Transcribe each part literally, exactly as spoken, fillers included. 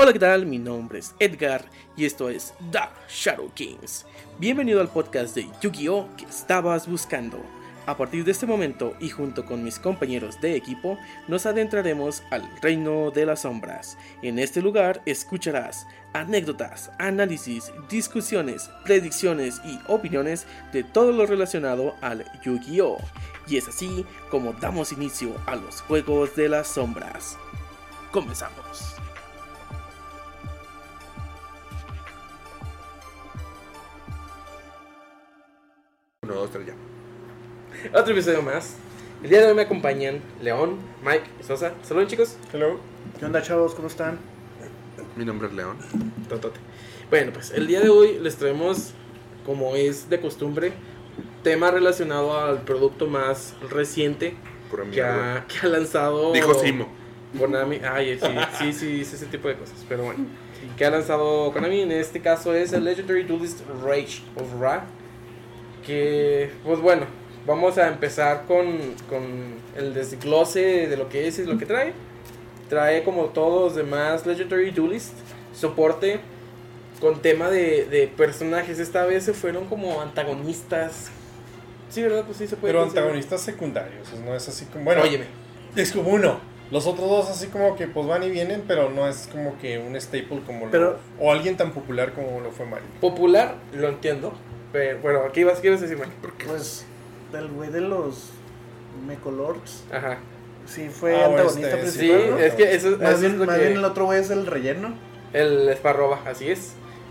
Hola, ¿qué tal? Mi nombre es Edgar y esto es The Shadow Kings. Bienvenido al podcast de Yu-Gi-Oh! Que estabas buscando. A partir de este momento y junto con mis compañeros de equipo, nos adentraremos al reino de las sombras. En este lugar escucharás anécdotas, análisis, discusiones, predicciones y opiniones de todo lo relacionado al Yu-Gi-Oh! Y es así como damos inicio a los juegos de las sombras. Comenzamos. Uno, dos, tres, ya. Otro episodio más. El día de hoy me acompañan León, Mike y Sosa. Saludos, chicos. Hello. ¿Qué onda, chavos? ¿Cómo están? Mi nombre es León. Totote. Bueno, pues el día de hoy les traemos, como es de costumbre, tema relacionado al producto más reciente Pura que mierda. ha, que ha lanzado Dijo Simo. Konami. Ay, sí, sí, sí, sí, ese tipo de cosas. Pero bueno, que ha lanzado Konami. En este caso es el Legendary Duelist Rage of Ra. Que, pues bueno, vamos a empezar con, con el desglose de lo que es y lo que trae. Trae, como todos los demás Legendary Duelist, soporte con tema de, de personajes. Esta vez se fueron como antagonistas. Sí, ¿verdad? Pues sí se puede. Pero considerar. antagonistas secundarios, no es así como... Bueno, Óyeme. es como uno. Los otros dos así como que pues van y vienen, pero no es como que un staple como Pero- lo... O alguien tan popular como lo fue Mario. Popular, lo entiendo. Pero bueno, ¿qué ibas, qué ibas a decir, Mike? Pues, del güey de los Mecolords. Ajá. Sí, fue Ah, bueno, antagonista este, Sí, principal, ¿no? es que eso, Más, eso bien, es lo más que... bien el otro güey es el relleno. El Sparroba, así es.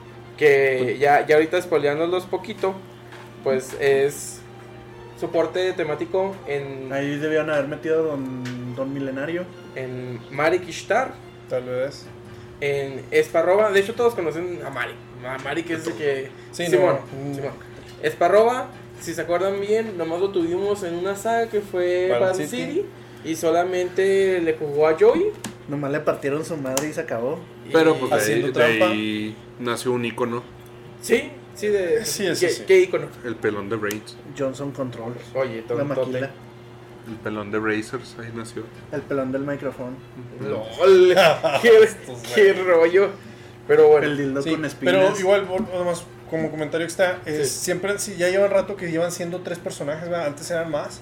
Que ya, ya ahorita spoileándolos poquito, pues es soporte temático en, Ahí debían haber metido a Don, Don Milenario. en Marik Ishtar, Tal vez. en Sparroba. De hecho, todos conocen a Marik. A Marik es el que. Sí, Simón, no. mm, Simón. Sparroba, si se acuerdan bien, nomás lo tuvimos en una saga que fue Battle Battle City. City. Y solamente le jugó a Joey. Nomás le partieron su madre y se acabó. Pero y- pues de ahí, Haciendo de trampa. ahí nació un icono, Sí, sí, de. Sí, eso ¿qué, sí. ¿Qué icono? el pelón de Raids. Johnson Control. Oye, La tontote. maquila. El pelón de Razors, ahí nació. El pelón del micrófono. LOL, qué, Estos qué rollo. Pero bueno, El dildo Sí, con espinas. pero igual, vol- además, como comentario extra, es, Sí. siempre, sí, ya llevan rato que llevan siendo tres personajes, ¿verdad? Antes eran más.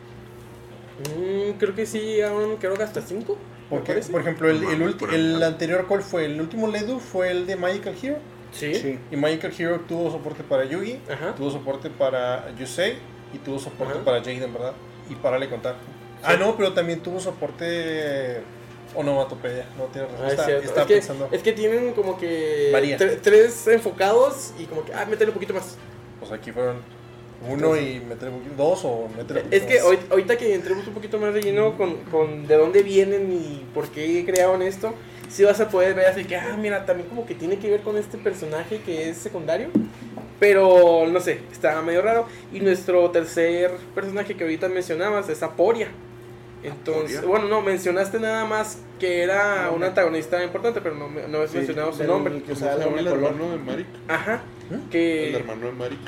mm, creo que sí, aún creo que hasta cinco. ¿me Porque, parece? por ejemplo, el, No el, mames, ulti- por el ahí. anterior, ¿cuál fue? El último Ledu fue el de Magical Hero. Sí. Sí. Y Magical Hero tuvo soporte para Yugi, Ajá. tuvo soporte para Yusei y tuvo soporte Ajá. para Jaden, ¿verdad? Y para le contar. Ah, no, pero también tuvo soporte onomatopeya. No tiene Ah, razón. es Está- cierto. estaba Es que, pensando. es que tienen como que Varía. tre- tres enfocados y como que, ah, métele un poquito más. Pues aquí fueron uno y meterle un poquito- dos o meterle un Es poquito que más. hoy- ahorita que entremos un poquito más de lleno con, con de dónde vienen y por qué crearon esto, sí vas a poder ver así que, ah, mira, también como que tiene que ver con este personaje que es secundario. Pero, no sé, está medio raro. Y nuestro tercer personaje que ahorita mencionabas es Aporia. Entonces, ¿Aporia? bueno, no, mencionaste nada más que era No, un no. antagonista importante, pero no, me- no has Sí, mencionado su del- nombre. que ¿Cómo usaba se la llama el color. hermano de Marik? Ajá, ¿Mm? que... El hermano de Marik.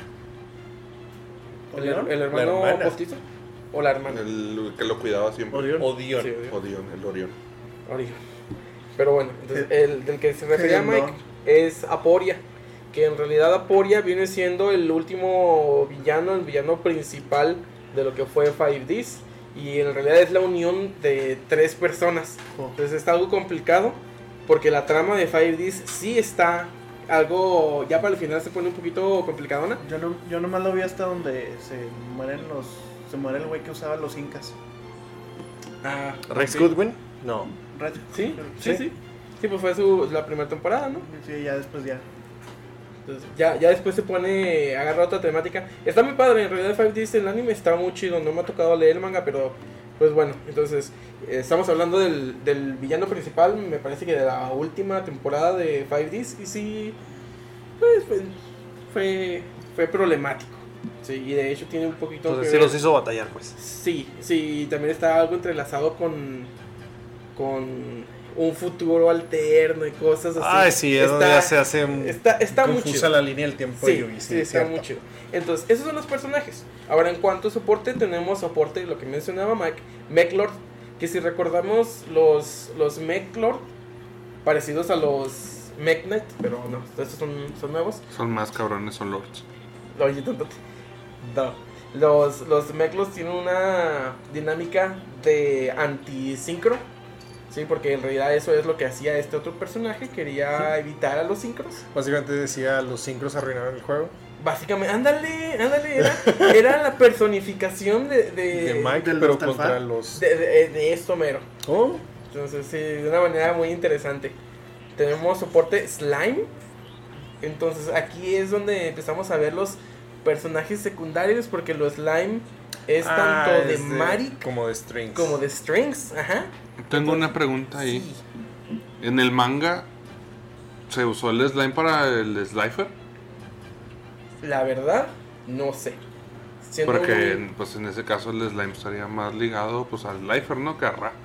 el, her- el hermano La hermana. postizo. O la hermana. El que lo cuidaba siempre. Orión. Odion. Sí, Orión. Odión, el Orión. Orión. Pero bueno, entonces el del que se refería Sí, Mike no. es Aporia. Que en realidad Aporia viene siendo el último villano, el villano principal de lo que fue five Ds. Y en realidad es la unión de tres personas. Oh. Entonces está algo complicado. Porque la trama de five Ds sí está algo. Ya para el final se pone un poquito complicadona. Yo, no, yo nomás lo vi hasta donde se mueren los. Se muere el güey que usaba los incas. Ah, Rex sí. Goodwin. No. Red. Sí, sí, sí. Sí. Sí, pues fue su, la primera temporada, ¿no? Sí, ya después ya. Entonces, ya, ya después se pone, agarra otra temática. Está muy padre, en realidad five Ds el anime está muy chido, no me ha tocado leer el manga, pero pues bueno, entonces eh, estamos hablando del, del villano principal, me parece que de la última temporada de five Ds, y sí, pues fue, fue, fue problemático. Sí, y de hecho tiene un poquito Entonces que sí ver- los hizo batallar, pues. Sí, sí, y también está algo entrelazado con, con un futuro alterno y cosas así. Ay, sí, es donde Está- ya se hace un- Está, está muy confusa chido. la línea del tiempo de Sí, Yugi. sí, está cierto. muy chido. Entonces, esos son los personajes. Ahora, en cuanto a soporte, tenemos soporte, lo que mencionaba Mike, Mechlord, que si recordamos los, los Mechlord, parecidos a los Mech Knight, pero no, estos son, son nuevos. Son más cabrones, son lords. Oye, tonto. No. Los, los Mechlos tienen una dinámica de antisincro. Sí, porque en realidad eso es lo que hacía este otro personaje. Quería evitar a los sincros. Básicamente decía, los sincros arruinaron el juego. Básicamente, ándale, ándale. Era, era la personificación de, de, De Mike, del pero Nostalfar. contra los... de, de- de esto mero. ¿Oh? Entonces, sí, de una manera muy interesante. Tenemos soporte Slime. Entonces, aquí es donde empezamos a ver los personajes secundarios. Porque los Slime es Ah, tanto de es Marik Como de strings. como de Strings. Ajá. Tengo una pregunta ahí. Sí. En el manga, ¿se usó el slime para el Slifer? La verdad, no sé. Siendo Porque un- pues en ese caso el slime estaría más ligado pues al Slifer, ¿no? Que a Ra.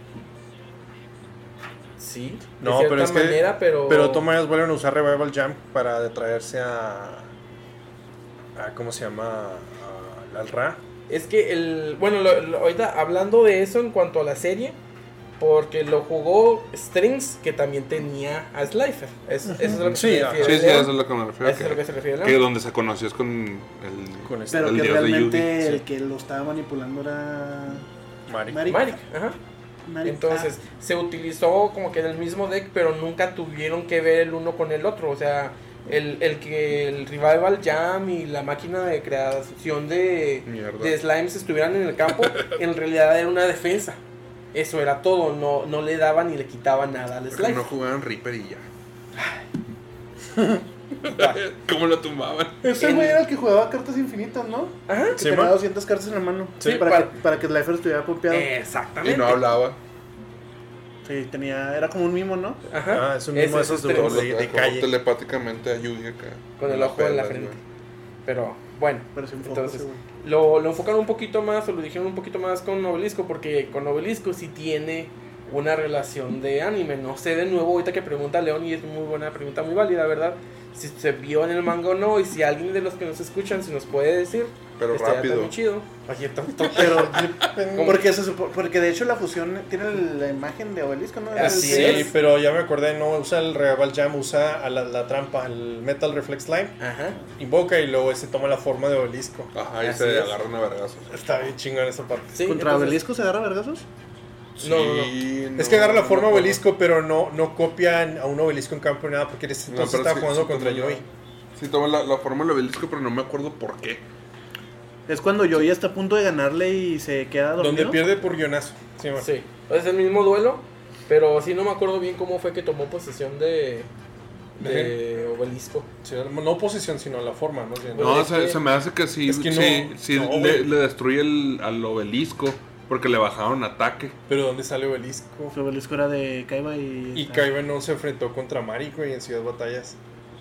Sí, No, de cierta pero es que- manera, pero... Pero de todas maneras vuelven a usar Revival Jam para detraerse a... a ¿cómo se llama? A- al Ra. Es que el... Bueno, lo- lo- ahorita hablando de eso en cuanto a la serie, porque lo jugó Strings, que también tenía a Slifer. Es, eso es lo que Sí, se ah, refiere. Sí, sí, Leon. eso es lo que me refiero. Eso es lo que se refiere, Que Leon. donde se conoció es con el... Con este Pero El que dios de realmente Yugi, el sí. que lo estaba manipulando era Marik. Marik. Marik, ajá. Marik. Entonces, se utilizó como que en el mismo deck, pero nunca tuvieron que ver el uno con el otro. O sea, el, el que el Revival Jam y la máquina de creación de, Mierda. de slimes estuvieran en el campo, en realidad era una defensa. Eso era todo, no, no le daban ni le quitaban nada al Porque slime. no jugaban Reaper y ya. Ah, ¿Cómo lo tumbaban? Ese En- güey era el que jugaba cartas infinitas, ¿no? Ajá, Que Sí, tenía ma. doscientas cartas en la mano. Sí, para, para- que, para que Slifer estuviera pompeado. exactamente. Y no hablaba. Sí, tenía, era como un mimo, ¿no? Ajá. Ah, es un mismo de Ese esos es de, Todo Strings, lo- de, de como calle. telepáticamente a Yugi acá. con el la ojo en la pelas, frente. güey. Pero bueno, Pero sin foco entonces ese güey. lo, lo enfocan un poquito más o lo dijeron un poquito más con Obelisco, porque con Obelisco sí tiene una relación de anime. No sé de nuevo ahorita que pregunta León, y es muy buena pregunta, muy válida, ¿verdad? Si se vio en el manga o no, y si alguien de los que nos escuchan si nos puede decir, Pero estaría rápido. muy chido. Oye, tonto. Pero, ¿Cómo? porque, se supo- porque de hecho la fusión tiene la imagen de Obelisco, ¿no? Así Sí, es. pero ya me acordé, no usa el Revival Jam, usa a la, la trampa, el Metal Reflex Slime. Ajá. Invoca y luego ese toma la forma de Obelisco. Ajá, y Así se es. agarran a vergazos. Está bien chingón esa parte. Sí, ¿Contra entonces- Obelisco se agarra vergazos? No, no, no. Sí, Es que agarra la no forma me acuerdo. Obelisco, pero no, no copian a un Obelisco en campo ni nada, porque en ese No, entonces pero estaba sí- jugando sí contra toma Joey. la- Sí, toma la, la forma del obelisco, pero no me acuerdo por qué. Es cuando Joey está a punto de ganarle y se queda dormido. Donde pierde por guionazo. Sí, man. Sí, es el mismo duelo, pero sí no me acuerdo bien cómo fue que tomó posesión de, de Obelisco. Sí, no posesión, sino la forma, ¿no? Bien. Pues No, es se, que- se me hace que sí, es que sí, no- sí no, le, güey. le destruye el, al obelisco porque le bajaron ataque. Pero ¿dónde sale Obelisco? Su Obelisco era de Kaiba y... Y Kaiba no se enfrentó contra Marik, güey, en Ciudad Batallas.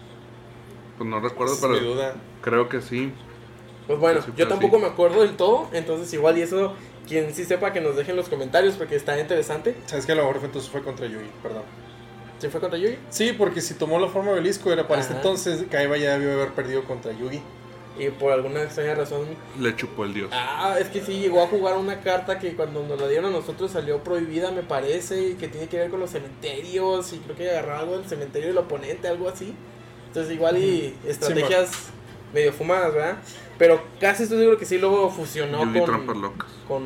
Pues no recuerdo, Esa es pero mi duda. creo que sí. Pues bueno, Sí, yo pero tampoco sí. me acuerdo del todo, entonces igual y eso, quien sí sepa que nos dejen los comentarios porque está interesante. ¿Sabes que a lo mejor fue- entonces fue contra Yugi? Perdón. ¿Sí fue contra Yugi? Sí, porque si tomó la forma Obelisco era para Ajá. este entonces Kaiba ya debió haber perdido contra Yugi. Y por alguna extraña razón, Le chupó el dios. ah, es que sí llegó a jugar una carta que cuando nos la dieron a nosotros salió prohibida, me parece, y que tiene que ver con los cementerios, y creo que agarraba algo del cementerio del oponente, algo así. Entonces igual y estrategias medio fumadas, ¿verdad? Pero casi estoy seguro que sí luego fusionó Yugi con, trampas locas. con,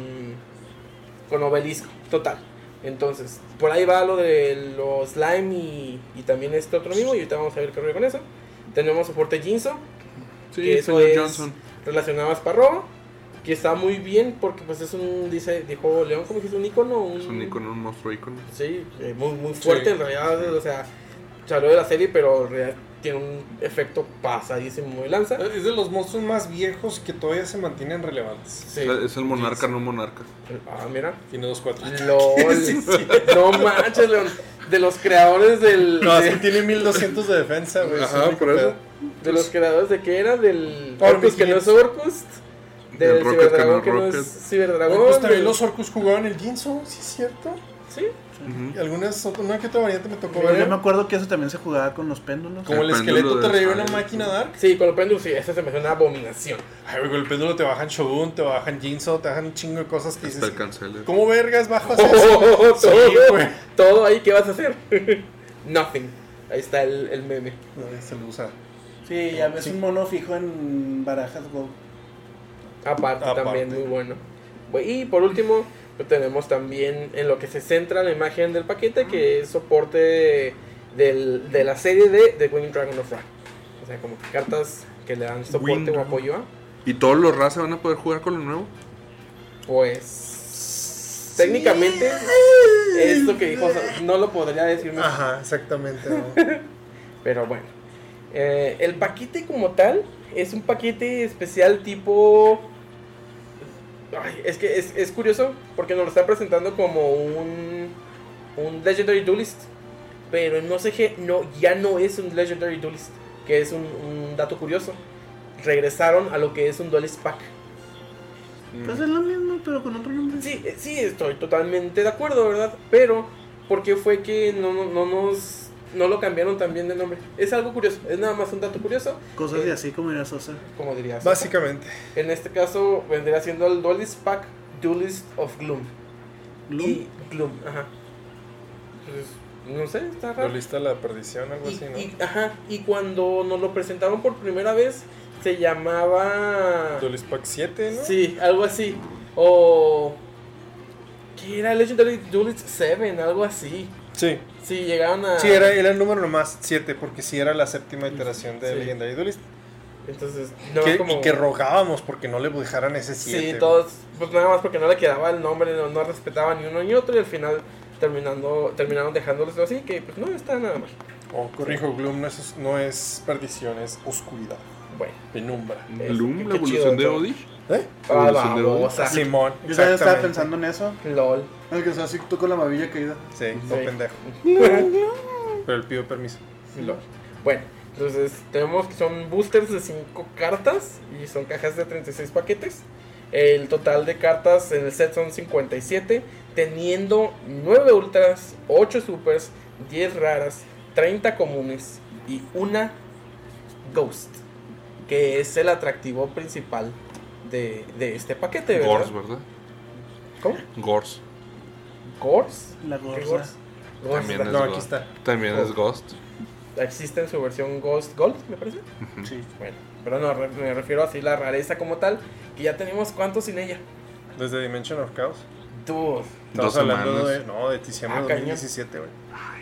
con Obelisco, total. Entonces, por ahí va lo de los slime y, y también este otro mismo, y ahorita vamos a ver qué rollo con eso. Tenemos soporte Jinzo, Sí, que eso señor es Johnson. relacionado a Sparrow, que está muy bien porque pues es un, dice, dijo León, como que es un icono, un, Es un icono, un monstruo icono. sí, eh, muy, muy fuerte Sí. en realidad, o sea, se habló de la serie, pero en realidad tiene un efecto pasadísimo de lanza. Es de los monstruos más viejos que todavía se mantienen relevantes. Sí. Es el monarca, no monarca. Ah, mira. Tiene dos cuatro. LOL. Sí, sí. No manches, León. De los creadores del. No, de, es que tiene mil doscientos de defensa, güey. Ajá, es el único por eso. pedo. de los creadores de qué era, del. Oh, Orcus que no es Orcus. Del Del Rocket que no Ciberdragón es que no es Rocket. Ciberdragón. Pues también del- los orcos jugaban el Jinzo, ¿sí es cierto? Sí. Ujú. Y algunas, una que otra variante me tocó Pero yo ver. me acuerdo que eso también se jugaba con los péndulos. Como el, El esqueleto péndulo te de revive una Fire. máquina Dark. Sí, con el péndulo sí, esa se me hace una abominación. Ay, güey, con el péndulo te bajan Shogun, te bajan Jinzo, te bajan un chingo de cosas que Hasta dices. el canceler. ¿Cómo vergas bajas Oh, eso? todo, Sí, güey. todo ahí, ¿qué vas a hacer? nothing. Ahí está el, el meme. No, se lo usa. Sí, ya ves Sí. un mono fijo en barajas, Go. Aparte, Aparte. también muy bueno. Y por último, pues tenemos también en lo que se centra la imagen del paquete, que es soporte del, de la serie de The Winged Dragon of Ra. O sea, como que cartas que le dan soporte Winged o Dragon. apoyo a. ¿Y todos los razas van a poder jugar con lo nuevo? Pues técnicamente es lo que dijo, o sea, no lo podría decir mejor. Ajá, exactamente. ¿no? Pero bueno, eh, el paquete como tal es un paquete especial tipo... Ay, es que es, es curioso porque nos lo están presentando como un, un Legendary Duelist, pero no sé qué, no, ya no es un Legendary Duelist, que es un, un dato curioso. Regresaron a lo que es un Duelist Pack. Pues es lo mismo, pero con otro nombre. Sí, eh, sí, estoy totalmente de acuerdo, ¿verdad? Pero, ¿por qué fue que no, no, no nos... no lo cambiaron también de nombre? Es algo curioso, es nada más un dato curioso. Cosas Eh, de así como era Sosa. Como dirías. Básicamente. En este caso vendría siendo el Duelist Pack Duelist of Gloom. Gloom. Y Gloom, ajá. Pues, no sé, está raro. Lista la perdición, algo Y, así, ¿no? y- ajá, y cuando nos lo presentaron por primera vez, se llamaba... Duelist Pack siete, ¿no? Sí, algo así. O... ¿qué era? Legendary Duelist siete, algo así. Sí. Sí, llegaron a... Sí, era, era el número nomás siete, porque sí era la séptima iteración de Sí. Legendary Duelist. Entonces, no Que- como... Y que rogábamos porque no le dejaran ese siete. Sí, todos, pues nada más porque no le quedaba el nombre, no, no respetaba ni uno ni otro, y al final terminando, terminaron dejándolos así, que pues no está nada mal. Oh, corrijo, Gloom no es, no es perdición, es oscuridad, Bueno, penumbra. Bloom, qué la evolución chido, de ¿no? Odish. ¿Eh? ah, Evolución de vamos a... Simón. Yo también estaba exactamente. pensando en eso. LOL. El que sea así tú con la babilla caída. Sí, no Sí. pendejo. Pero él pidió permiso. LOL. Bueno, entonces tenemos que son boosters de cinco cartas y son cajas de treinta y seis paquetes. El total de cartas en el set son cincuenta y siete, teniendo nueve ultras, ocho supers, diez raras, treinta comunes y una ghost, que es el atractivo principal de, de este paquete, ¿verdad? Gors, ¿verdad? ¿Cómo? Gors. ¿Gors? La ¿Qué gorza. Gors? Gors. También es No, aquí Ghost. está. También es Ghost. Existe en su versión Ghost Gold, me parece. Sí. Bueno, pero no, re- me refiero así la rareza como tal, que ya tenemos cuántos sin ella. Desde Dimension of Chaos. Dude. Estamos Dos hablando semanas. de. No, de diciembre Ah, de cañón. dos mil diecisiete, güey.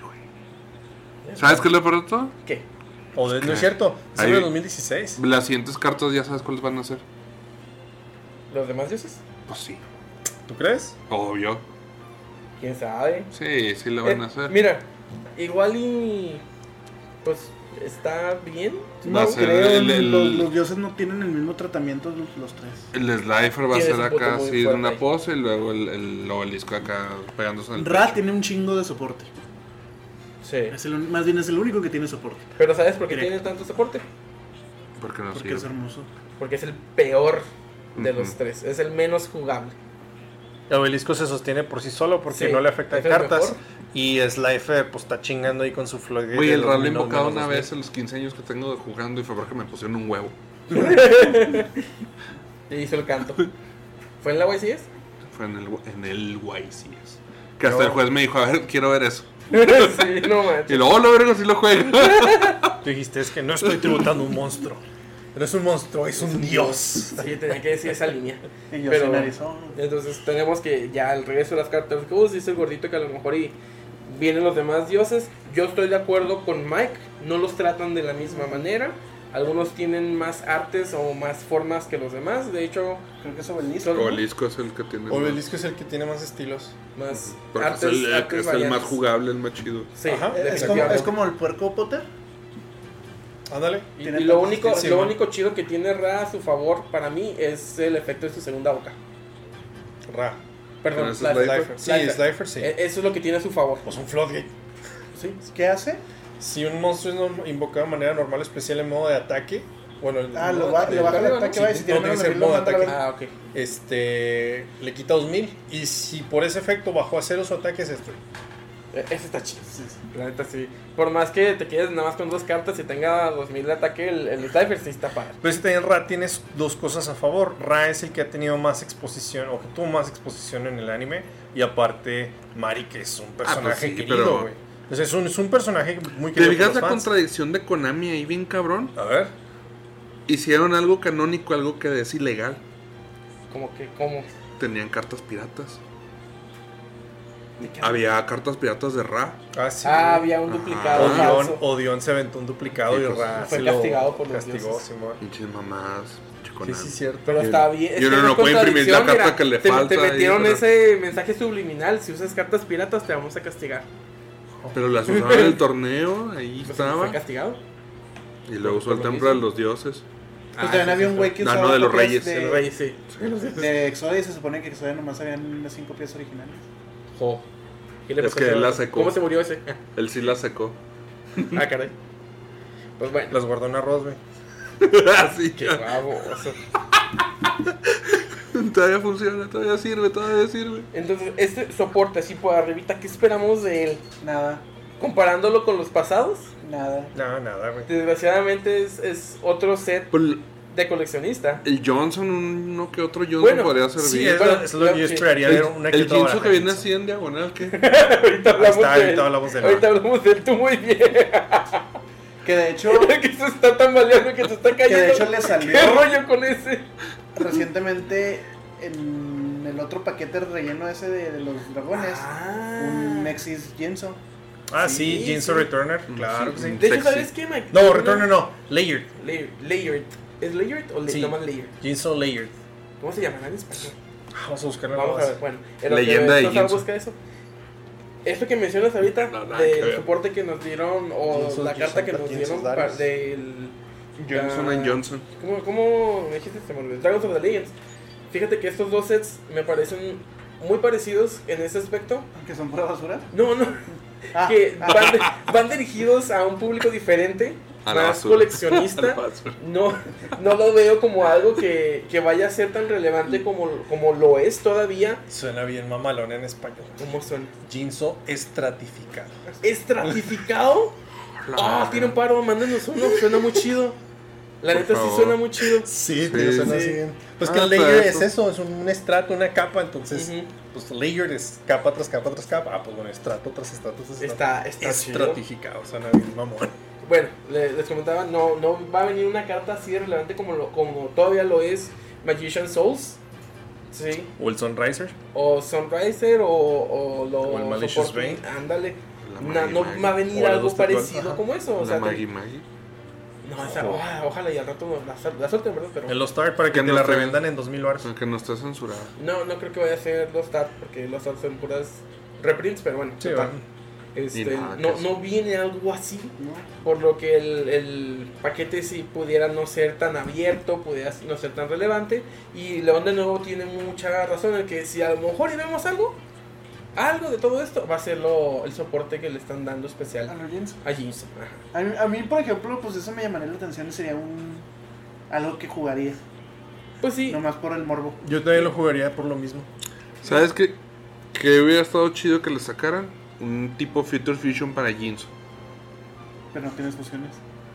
¿Sabes qué es lo peor de todo? ¿Qué? O de, no ¿Qué? es cierto, diciembre Ahí- de dos mil dieciséis. Las siguientes cartas ya sabes cuáles van a ser. ¿Los demás dioses? Pues sí. ¿Tú crees? Obvio. ¿Quién sabe? Sí, sí lo van Eh, a hacer. Mira, igual y... pues está bien. Va a No ser creo, el- el- los, los dioses no tienen el mismo tratamiento los, los tres. El Slifer va a Tienes ser un punto acá muy así de fuerte una ahí. pose y luego el, el obelisco acá pegándose en el Ra pecho. tiene un chingo de soporte. Sí. Es el, más bien es el único que tiene soporte. Pero ¿sabes por qué Directo. tiene tanto soporte? Porque no Porque sirve. es hermoso. Porque es el peor de Ujú. los tres. Es el menos jugable. El obelisco se sostiene por sí solo porque Sí, no le afectan es el cartas. mejor. Y Slifer pues está chingando ahí con su flood. Güey, el Ral lo he invocado una vez en los quince años que tengo de jugando y fue porque me pusieron un huevo. Y hizo el canto. ¿Fue en la Y C S? Fue en el, en el Y C S. Que hasta No. el juez me dijo, a ver, quiero ver eso. Sí, no manches. Y luego lo vergo si lo juego. Tú dijiste, es que no estoy tributando un monstruo. No es un monstruo, es un dios. Sí, tenía que decir esa línea. Y yo Pero- sin Arizona. Entonces tenemos que ya al regreso de las cartas, como dice el gordito que a lo mejor y vienen los demás dioses. Yo estoy de acuerdo con Mike, no los tratan de la misma manera. Algunos tienen más artes o más formas que los demás. De hecho, Creo que es obelisco. son Obelisco es el que tiene más- Obelisco es el que tiene más estilos. más porque artes, es el, el- artes es el más variantes. jugable, el más chido. Sí, Ajá, Es como, definitivamente. es como el puerco Potter. Ándale. Y, tiene y lo tantos único, estilos, lo sí, único chido que tiene Ra a su favor para mí es el efecto de su segunda boca. Ra. Perdón, Con ese Slifer. Slifer. Sí, Slifer. Slifer sí. E- Eso es lo que tiene a su favor. Pues un floodgate. Sí. ¿Qué hace? Si un monstruo es norm- invocado de manera normal, especial en modo de ataque, bueno, el Ah, modo lo, ba- de- le baja el arriba, ataque, ¿no? va, y Sí, si tiene no, menos tiene que de ser mil, lo modo manda a la ataque. verga. Ah, ok. este le quita dos mil. Y si por ese efecto bajó a cero su ataque, es esto. E- Ese está chido. La neta sí. Por más que te quedes nada más con dos cartas y tenga dos mil de ataque, el, el Slifer sí está padre. Pero si también Ra tienes dos cosas a favor. Ra es el que ha tenido más exposición, o que tuvo más exposición en el anime. Y aparte, Mari, que es un personaje pues sí, querido, pero- güey. O sea, es un, es un personaje muy ¿Te querido fijas por la los fans. contradicción de Konami ahí bien cabrón? A ver. Hicieron algo canónico, algo que es ilegal. Como que, ¿cómo? Tenían cartas piratas. ¿De qué Había cartas piratas de Ra. Ah, sí. Ah, había un Ajá. duplicado Odion, falso. Odion se aventó un duplicado Sí, y pues, Ra fue sí lo castigado por los castigó, dioses. Simón. Pinches mamadas. pinche Sí, Konami. sí, cierto. Pero Y- está bien. y uno no puede imprimir la carta que le te, falta Te metieron ahí, pero- ese mensaje subliminal. Si usas cartas piratas, te vamos a castigar. Pero las usaban en el torneo, ahí Pues, estaba. ¿Fue castigado? Y luego usó el Por lo templo de mismo. los dioses. Pues también había un güey que No, usaba no, de los copias reyes, de, de los Reyes, sí. de Exodia y se supone que Exodia nomás habían las cinco piezas originales. Jo. ¿Qué le Es pasó que a ese él la vato? secó. ¿Cómo se murió ese? Él sí la secó. Ah, caray. Pues bueno. Las guardó en arroz, güey. Así Qué baboso. Todavía funciona, todavía sirve, todavía sirve. Entonces, este soporte así por arribita, ¿qué esperamos de él? Nada, Comparándolo con los pasados, nada. No, nada, güey. desgraciadamente es, es otro set Pues, de coleccionista. el Johnson, uno que otro Johnson Bueno, podría Sí, servir. es, Bueno, lo, es lo que yo sí. esperaría el ver una el otra Jinso baraja que viene Jinso. así en diagonal, ¿qué? ahorita hablamos está, de ahorita él. hablamos de él. Ahorita hablamos de él, tú muy bien. Que de hecho, que se está tambaleando, que se está cayendo. que de hecho le salió ¿Qué rollo con ese? recientemente en el otro paquete relleno ese de, de los dragones, un Nexus Jinso. Ah, sí, Sí, Jinso sí. Returner. Mm, Claro sí. que sí. De hecho, Sexy. ¿sabes qué, Mike? No, Una- Returner no. Layered. Layered. Layered. ¿Es Layered o le Sí. llaman Layered? Jinso Layered. ¿Cómo se llamará en español? Vamos a buscarlo. Vamos a nomás. ver, bueno. en lo Leyenda que de Sosa Jinso. busca eso. Esto que mencionas ahorita, No, nada que del ver. soporte que nos dieron, o Jinsos, la carta Jinsos, que nos Jinsos dieron Darius. pa- del... Johnson la- and Johnson. ¿Cómo, cómo me dijiste? Se me olvidó. Dragons of the Legends. Fíjate que estos dos sets me parecen muy parecidos en ese aspecto. Que son pura basura. No, no. Ah, que ah. van, de- van dirigidos a un público diferente, A la más basura. A coleccionista. la basura. No, no lo veo como algo que, que vaya a ser tan relevante como, como lo es todavía. Suena bien mamalón en español. ¿Cómo suena? Jinso estratificado. ¿Estratificado? Ah, tiene un paro, mándenos uno, suena muy chido. La Por neta sí favor. suena muy chido. Sí, Sí. tío, suena Sí. así bien. Pues Ah, que el hasta layer eso. es eso, es un, un estrato, una capa, entonces, Ujú. pues layer es capa tras capa tras capa. Ah, pues bueno, estrato tras estrato tras estrato. Está, está chido. estratificado, suena bien mamón. Bueno, le- les comentaba, no, no va a venir una carta así de relevante como, lo, como todavía lo es Magician Souls. Sí. O el Sunriser. O Sunriser o, o lo O el Malicious soporte- Bane. Ándale. La Na- Maggie no Maggie. va a venir O la algo Dusted One. parecido Ajá. como eso. O La sea, te- Maggie Maggie. no, esa, ojalá, ojalá y al rato no- la, suel- la suelten, ¿verdad? Pero El Lost Ark para que Que te no la esté- revendan en dos mil baros. Aunque no está censurado. no, no creo que vaya a ser los Start, porque los Start son puras reprints, pero bueno. Sí, total. va. Este, Ni nada no, que no viene algo así, ¿no? por lo que el, el paquete sí pudiera no ser tan abierto, pudiera no ser tan relevante. Y León de nuevo tiene mucha razón en que si a lo mejor y vemos algo, algo de todo esto, va a ser lo, el soporte que le están dando A especial los Jinso. a Jinso. Ajá. A mí, a mí, por ejemplo, pues eso me llamaría la atención y sería un algo que jugaría, Pues sí, nomás por el morbo. Yo también lo jugaría por lo mismo. ¿Sabes qué? Que hubiera estado chido que le sacaran un tipo Future Fusion para Jinso. Pero no tienes fusiones.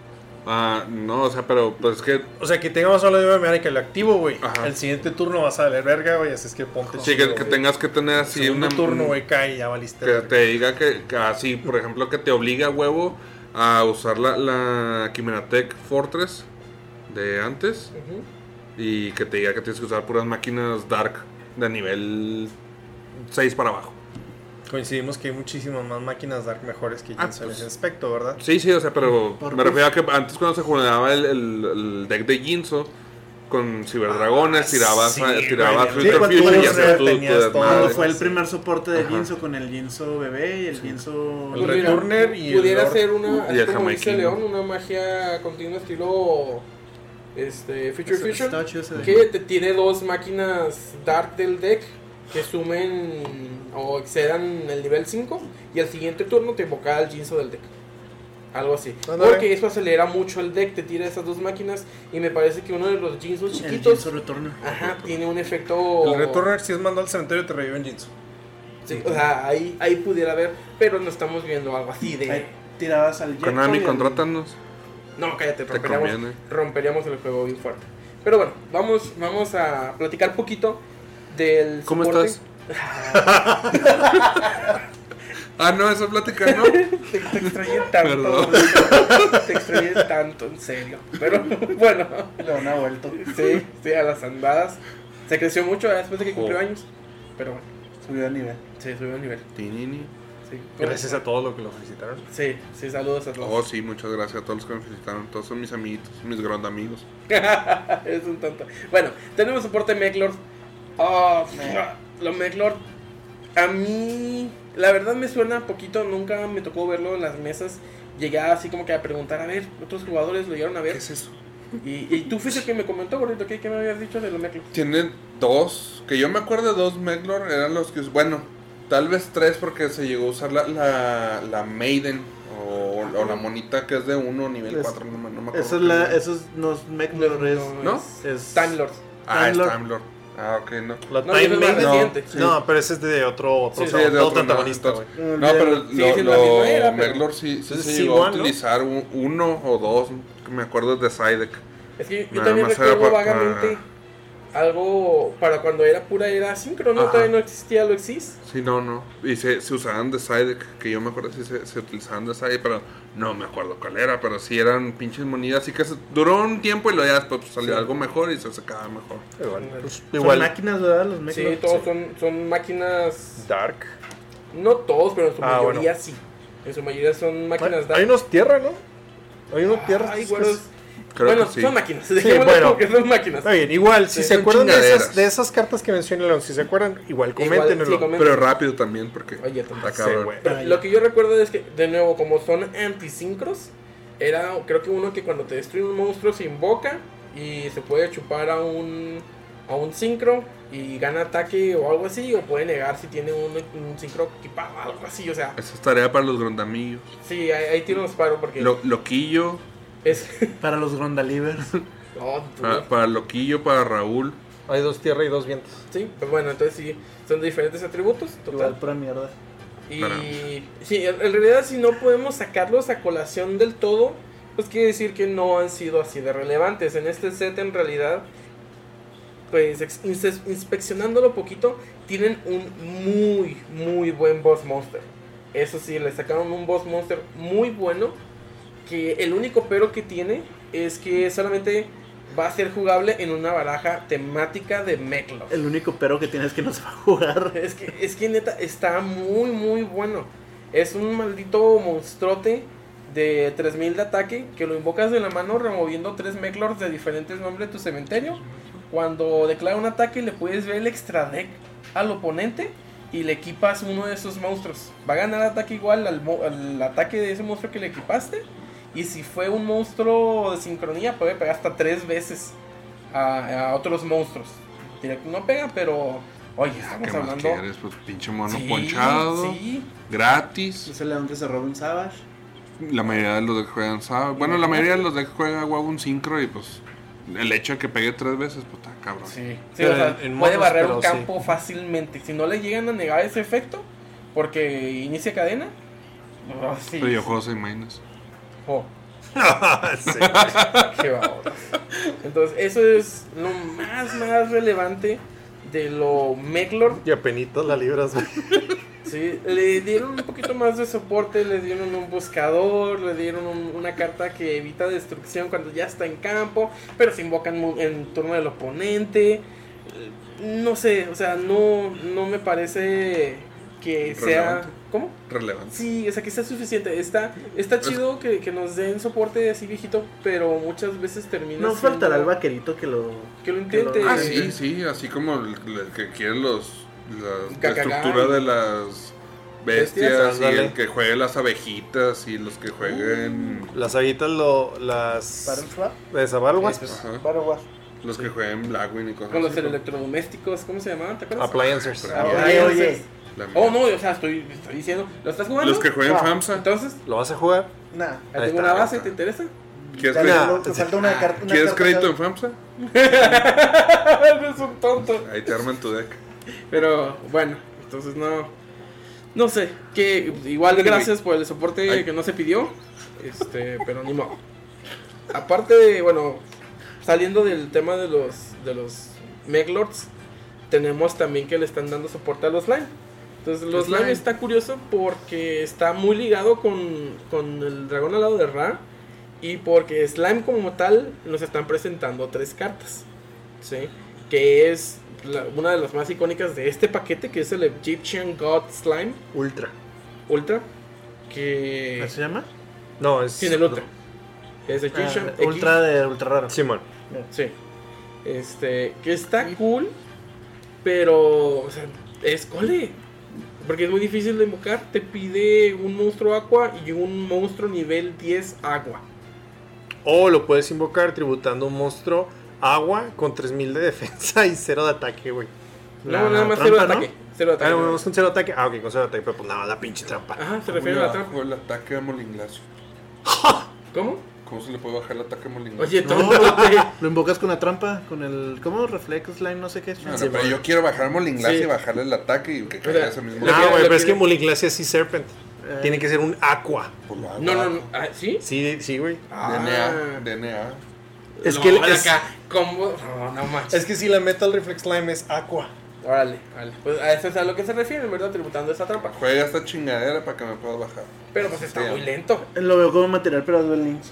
Ah, no, o sea, pero pues es que O sea, que tengamos solo de manera que lo activo, güey. Ajá. El siguiente turno vas a valer verga, güey. Así es que ponte sí, chido, que, que güey. tengas que tener El así segundo una turno, güey, cae y ya valiste. que verga. te diga que, que así, por ejemplo, que te obliga a huevo a usar la, la Chimeratech Fortress de antes ujú. y que te diga que tienes que usar puras máquinas Dark de nivel seis para abajo. Coincidimos que hay muchísimas más máquinas Dark mejores que Ah, Jinso en pues. ese aspecto, ¿verdad? Sí, sí, o sea, pero Por me buff. refiero a que antes cuando se jugaba el, el, el deck de Jinso con Ciberdragones, Ah, tirabas, sí, tirabas güey. Sí, Future cuando Fusion y tenías- hacías tu, tu tenías todo. desmadre. Cuando Madre, fue el sí. primer soporte de Ajá. Jinso con el Jinso bebé y el Sí. Jinso... El Pues mira, Returner y el pudiera Lord. ser una, Y así el como dice jamaiquino. León, una magia continua estilo este Future Ese- Fusion, estaba chido ese de- que te tiene dos máquinas Dark del deck que sumen o excedan el nivel cinco y al siguiente turno te invoca al Jinso del deck. Algo así. Ándale. Porque eso acelera mucho el deck, te tira esas dos máquinas y me parece que uno de los Jinsos El chiquitos Jinso Returner. ajá, tiene un efecto. El Returner, si es mandado al cementerio, te reviven Jinso. Sí, o sea, ahí, ahí pudiera haber, pero no estamos viendo algo así de. Ahí tirabas al Jetson Konami, y al- contrátanos. No, cállate, Te romperíamos, conviene. romperíamos el juego bien fuerte. Pero bueno, vamos, vamos a platicar poquito del ¿Cómo soporte. estás? Ah, no, esa plática no. Te, te extrañé tanto. Perdón. Te extrañé tanto, en serio. Pero bueno. León ha vuelto. Sí, sí, a las andadas. Se creció mucho después de que cumplió Oh. años. Pero bueno, Subió de nivel. sí, subió el nivel. Tinini. Sí. Gracias a todos los que lo felicitaron. Sí, sí, saludos a todos. Oh, sí, muchas gracias a todos los que me felicitaron. Todos son mis amiguitos, mis grandes amigos. Es un tonto. Bueno, tenemos soporte Mechlord. Oh, lo Mechlord. A mí, la verdad me suena poquito. Nunca me tocó verlo en las mesas. Llegué así como que a preguntar, a ver, otros jugadores lo llegaron a ver. ¿Qué es eso? Y, y tú fuiste el que me comentó, gordito, ¿qué, qué me habías dicho de los Mechlord? Tienen dos, que yo me acuerdo de dos Mechlord, eran los que, bueno, tal vez tres porque se llegó a usar la, la, la Maiden o, o la monita que es de uno, nivel Es- cuatro, no, me- no me acuerdo. Eso es qué la, es. eso es, no es Mechlord, es, ¿No? Es, es Time Lord. Ah, es Time Lord. Time Lord. Ah, ok, no. La No, Time ese es más Maiden. reciente. No, pero ese es de otro, otro, Sí, sí, es de otro otro, no, antagonista, güey. entonces- No, pero Sigue lo, siendo la misma era, lo pero- Mechlord sí, sí Es se llegó a igual, ¿no? utilizar un- uno o dos, que me acuerdo de Sidek. Es que yo Nada también más era recuerdo pa- vagamente algo para cuando era pura era síncrono, Ajá. todavía no existía lo Exist. Sí, no, no. Y se, se usaban de Sidek, que yo me acuerdo si se, se utilizaban de Sidek, pero no me acuerdo cuál era, pero sí eran pinches monedas, así que se- duró un tiempo y luego ya después pues, salió Sí. algo mejor y se sacaba mejor. Igual, pues, son igual máquinas, ¿verdad? Los Sí, Mechlord. todos son, son máquinas, Dark. no todos, pero en su Ah, mayoría bueno. sí. En su mayoría son máquinas Hay unos tierra, ¿no? Hay unos tierra. Ay, güeros. Creo Bueno, que sí. son máquinas. Dejémoslo bueno. como que son máquinas. Está bien, igual, si Sí, se son acuerdan de esas, chingaderas. de esas cartas que mencioné, León, si se acuerdan, igual coméntenlo. sí, comenten. Pero rápido también, porque Oye, está tonto. Sí, cabrón. güey. Pero lo que yo recuerdo es que, de nuevo, como son antisincros, era creo que uno que cuando te destruye un monstruo se invoca y se puede chupar a un a un sincro y gana ataque o algo así, o puede negar si tiene un, un sincro equipado, algo así, o sea, Esa es tarea para los grandamillos. sí, ahí, ahí tiro unos paros porque Lo, loquillo, es... Para los Grondalivers. No, tú- para, para Loquillo, para Raúl. Hay dos tierra y dos vientos. sí, pues bueno, entonces sí, son de diferentes atributos, total. Igual pura mierda. Y Para- sí, en, en realidad si no podemos sacarlos a colación del todo, pues quiere decir que no han sido así de relevantes. En este set en realidad, pues ex- ins- inspeccionándolo poquito, tienen un muy, muy buen boss monster. Eso sí, le sacaron un boss monster muy bueno, que el único pero que tiene es que solamente va a ser jugable en una baraja temática de Mechlord. El único pero que tienes es que no se va a jugar. Es que, es que neta, está muy, muy bueno. Es un maldito monstruote de tres mil de ataque que lo invocas de la mano removiendo tres Mechlords de diferentes nombres de tu cementerio. Cuando declara un ataque le puedes ver el extra deck al oponente y le equipas uno de esos monstruos. Va a ganar ataque igual al, mo- al ataque de ese monstruo que le equipaste. Y si fue un monstruo de sincronía puede pegar hasta tres veces a, a otros monstruos. Directo no pega, pero... Oye, estamos ¿Qué más hablando... quieres? Pues pinche mono Sí, ponchado, sí. gratis. Ese león que se roba un Savage. La mayoría de los decks juegan Savage. Bueno, la mayoría de los decks juega Wagon Synchro y pues el hecho de que pegue tres veces, pues está cabrón. Sí, sí, Pero o sea, en- en puede monos, barrer pero un sí. campo fácilmente. Si no le llegan a negar ese efecto, porque inicia cadena. Oh, sí, Videojuegos sin mainas. oh, Sí. qué babotas. Entonces, eso es lo más, más relevante de lo Mechlord. Y apenitas la libras, güey. Sí, le dieron un poquito más de soporte, le dieron un buscador, le dieron un- una carta que evita destrucción cuando ya está en campo, pero se invocan mu- en turno del oponente. Eh, No sé, o sea, no, no me parece que sea... Relevante. ¿Cómo? Relevante. Sí, o sea, que sea suficiente. Está, está chido que, que nos den soporte así viejito, pero muchas veces termina No siendo- faltará el vaquerito que lo. Que lo intente. Ah, Sí. sí, sí, así como el, el que quiere los la, la Gagagai. estructura de las bestias, Bestias, y ándale. el que juegue las abejitas y los que jueguen Las aguitas, lo, las. Battle Swap. De Zabalwas. Eso es. ajá, Battle Swap. los que jueguen Blackwing y cosas Con los así, pues, electrodomésticos, ¿cómo se llamaban? ¿Te acuerdas? Appliancers. Ah, Oye, oye. la- Oh, no, o sea, estoy, estoy diciendo. ¿Lo estás jugando? los que jueguen Ah, FAMSA. Entonces, ¿Lo vas a jugar? Nah. ahí Ahí tengo está, una ahí base, está. ¿te interesa? ¿Quieres, Ya, crédito? no, te falta una carta. una ¿Quieres carta crédito en que- FAMSA? Eres un tonto. Ahí te arman tu deck. Pero bueno, entonces no. No sé. Que igual gracias por el soporte Ay. que no se pidió. Este, pero ni modo. Aparte de, bueno, saliendo del tema de los de los Mechlords, tenemos también que le están dando soporte a los Slime. Entonces, los Slime. slime está curioso porque está muy ligado con, con el dragón al lado de Ra. Y porque slime como tal nos están presentando tres cartas. ¿Sí? Que es la- una de las más icónicas de este paquete, que es el Egyptian God Slime Ultra. Ultra. Que... ¿Cómo se llama? No, es. Sí, el Ultra. Es Egyptian Ah, ultra de ultra raro. Simón. Sí. Este, que está cool, pero, o sea, es cole. Porque es muy difícil de invocar. Te pide un monstruo aqua y un monstruo nivel diez agua. O lo puedes invocar tributando un monstruo agua con tres mil de defensa y cero de ataque, güey. No, La nada más trampa, cero de ¿no? ataque. Cero de Ah, ataque. no, no, con cero de ataque. Ah, ok, con cero de ataque, pero pues nada, la pinche trampa. Ajá, se ¿Cómo refiere le a la bajo trampa. el ataque a Molinglacio? ¿Cómo? ¿Cómo se le puede bajar el ataque a Molinglacio? Oye, No, tonto. lo invocas con la trampa, con el. ¿Cómo? Reflex Slime, no sé qué es. Bueno, pero yo quiero bajar Molinglacio Sí. y bajarle el ataque y que O caiga sea, ese mismo. lo Ah, que- güey, lo pero es que- que Molinglacia sí Serpent. Eh, Tiene que ser un aqua. Pues lo hago No, no, no. abajo. Ah, ¿sí? Sí, sí, güey. Ah. D N A, D N A. Es No, que el- órale es- acá. ¿Cómo? No, no manches. Es que si la Metal Reflex Slime es aqua. Órale, órale. Pues a eso es a lo que se refiere, ¿verdad? Tributando esa trampa. Juega esta chingadera para que me puedas bajar. Pero pues está Sí. muy lento. Lo veo como material para Duel Links.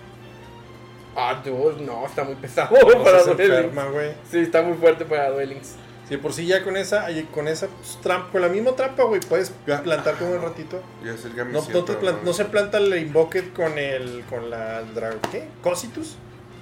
Ah, dude, no, está muy pesado No para se Duel Links. enferma, güey. Sí, está muy fuerte para Duel Links. Sí, por sí ya con esa, ahí con esa pues, trampa, con la misma trampa, güey, puedes plantar como un ratito. Y decir que me No, no, siento, te plan- no se planta el Invoket con el, con la, dra- ¿qué? Cositus.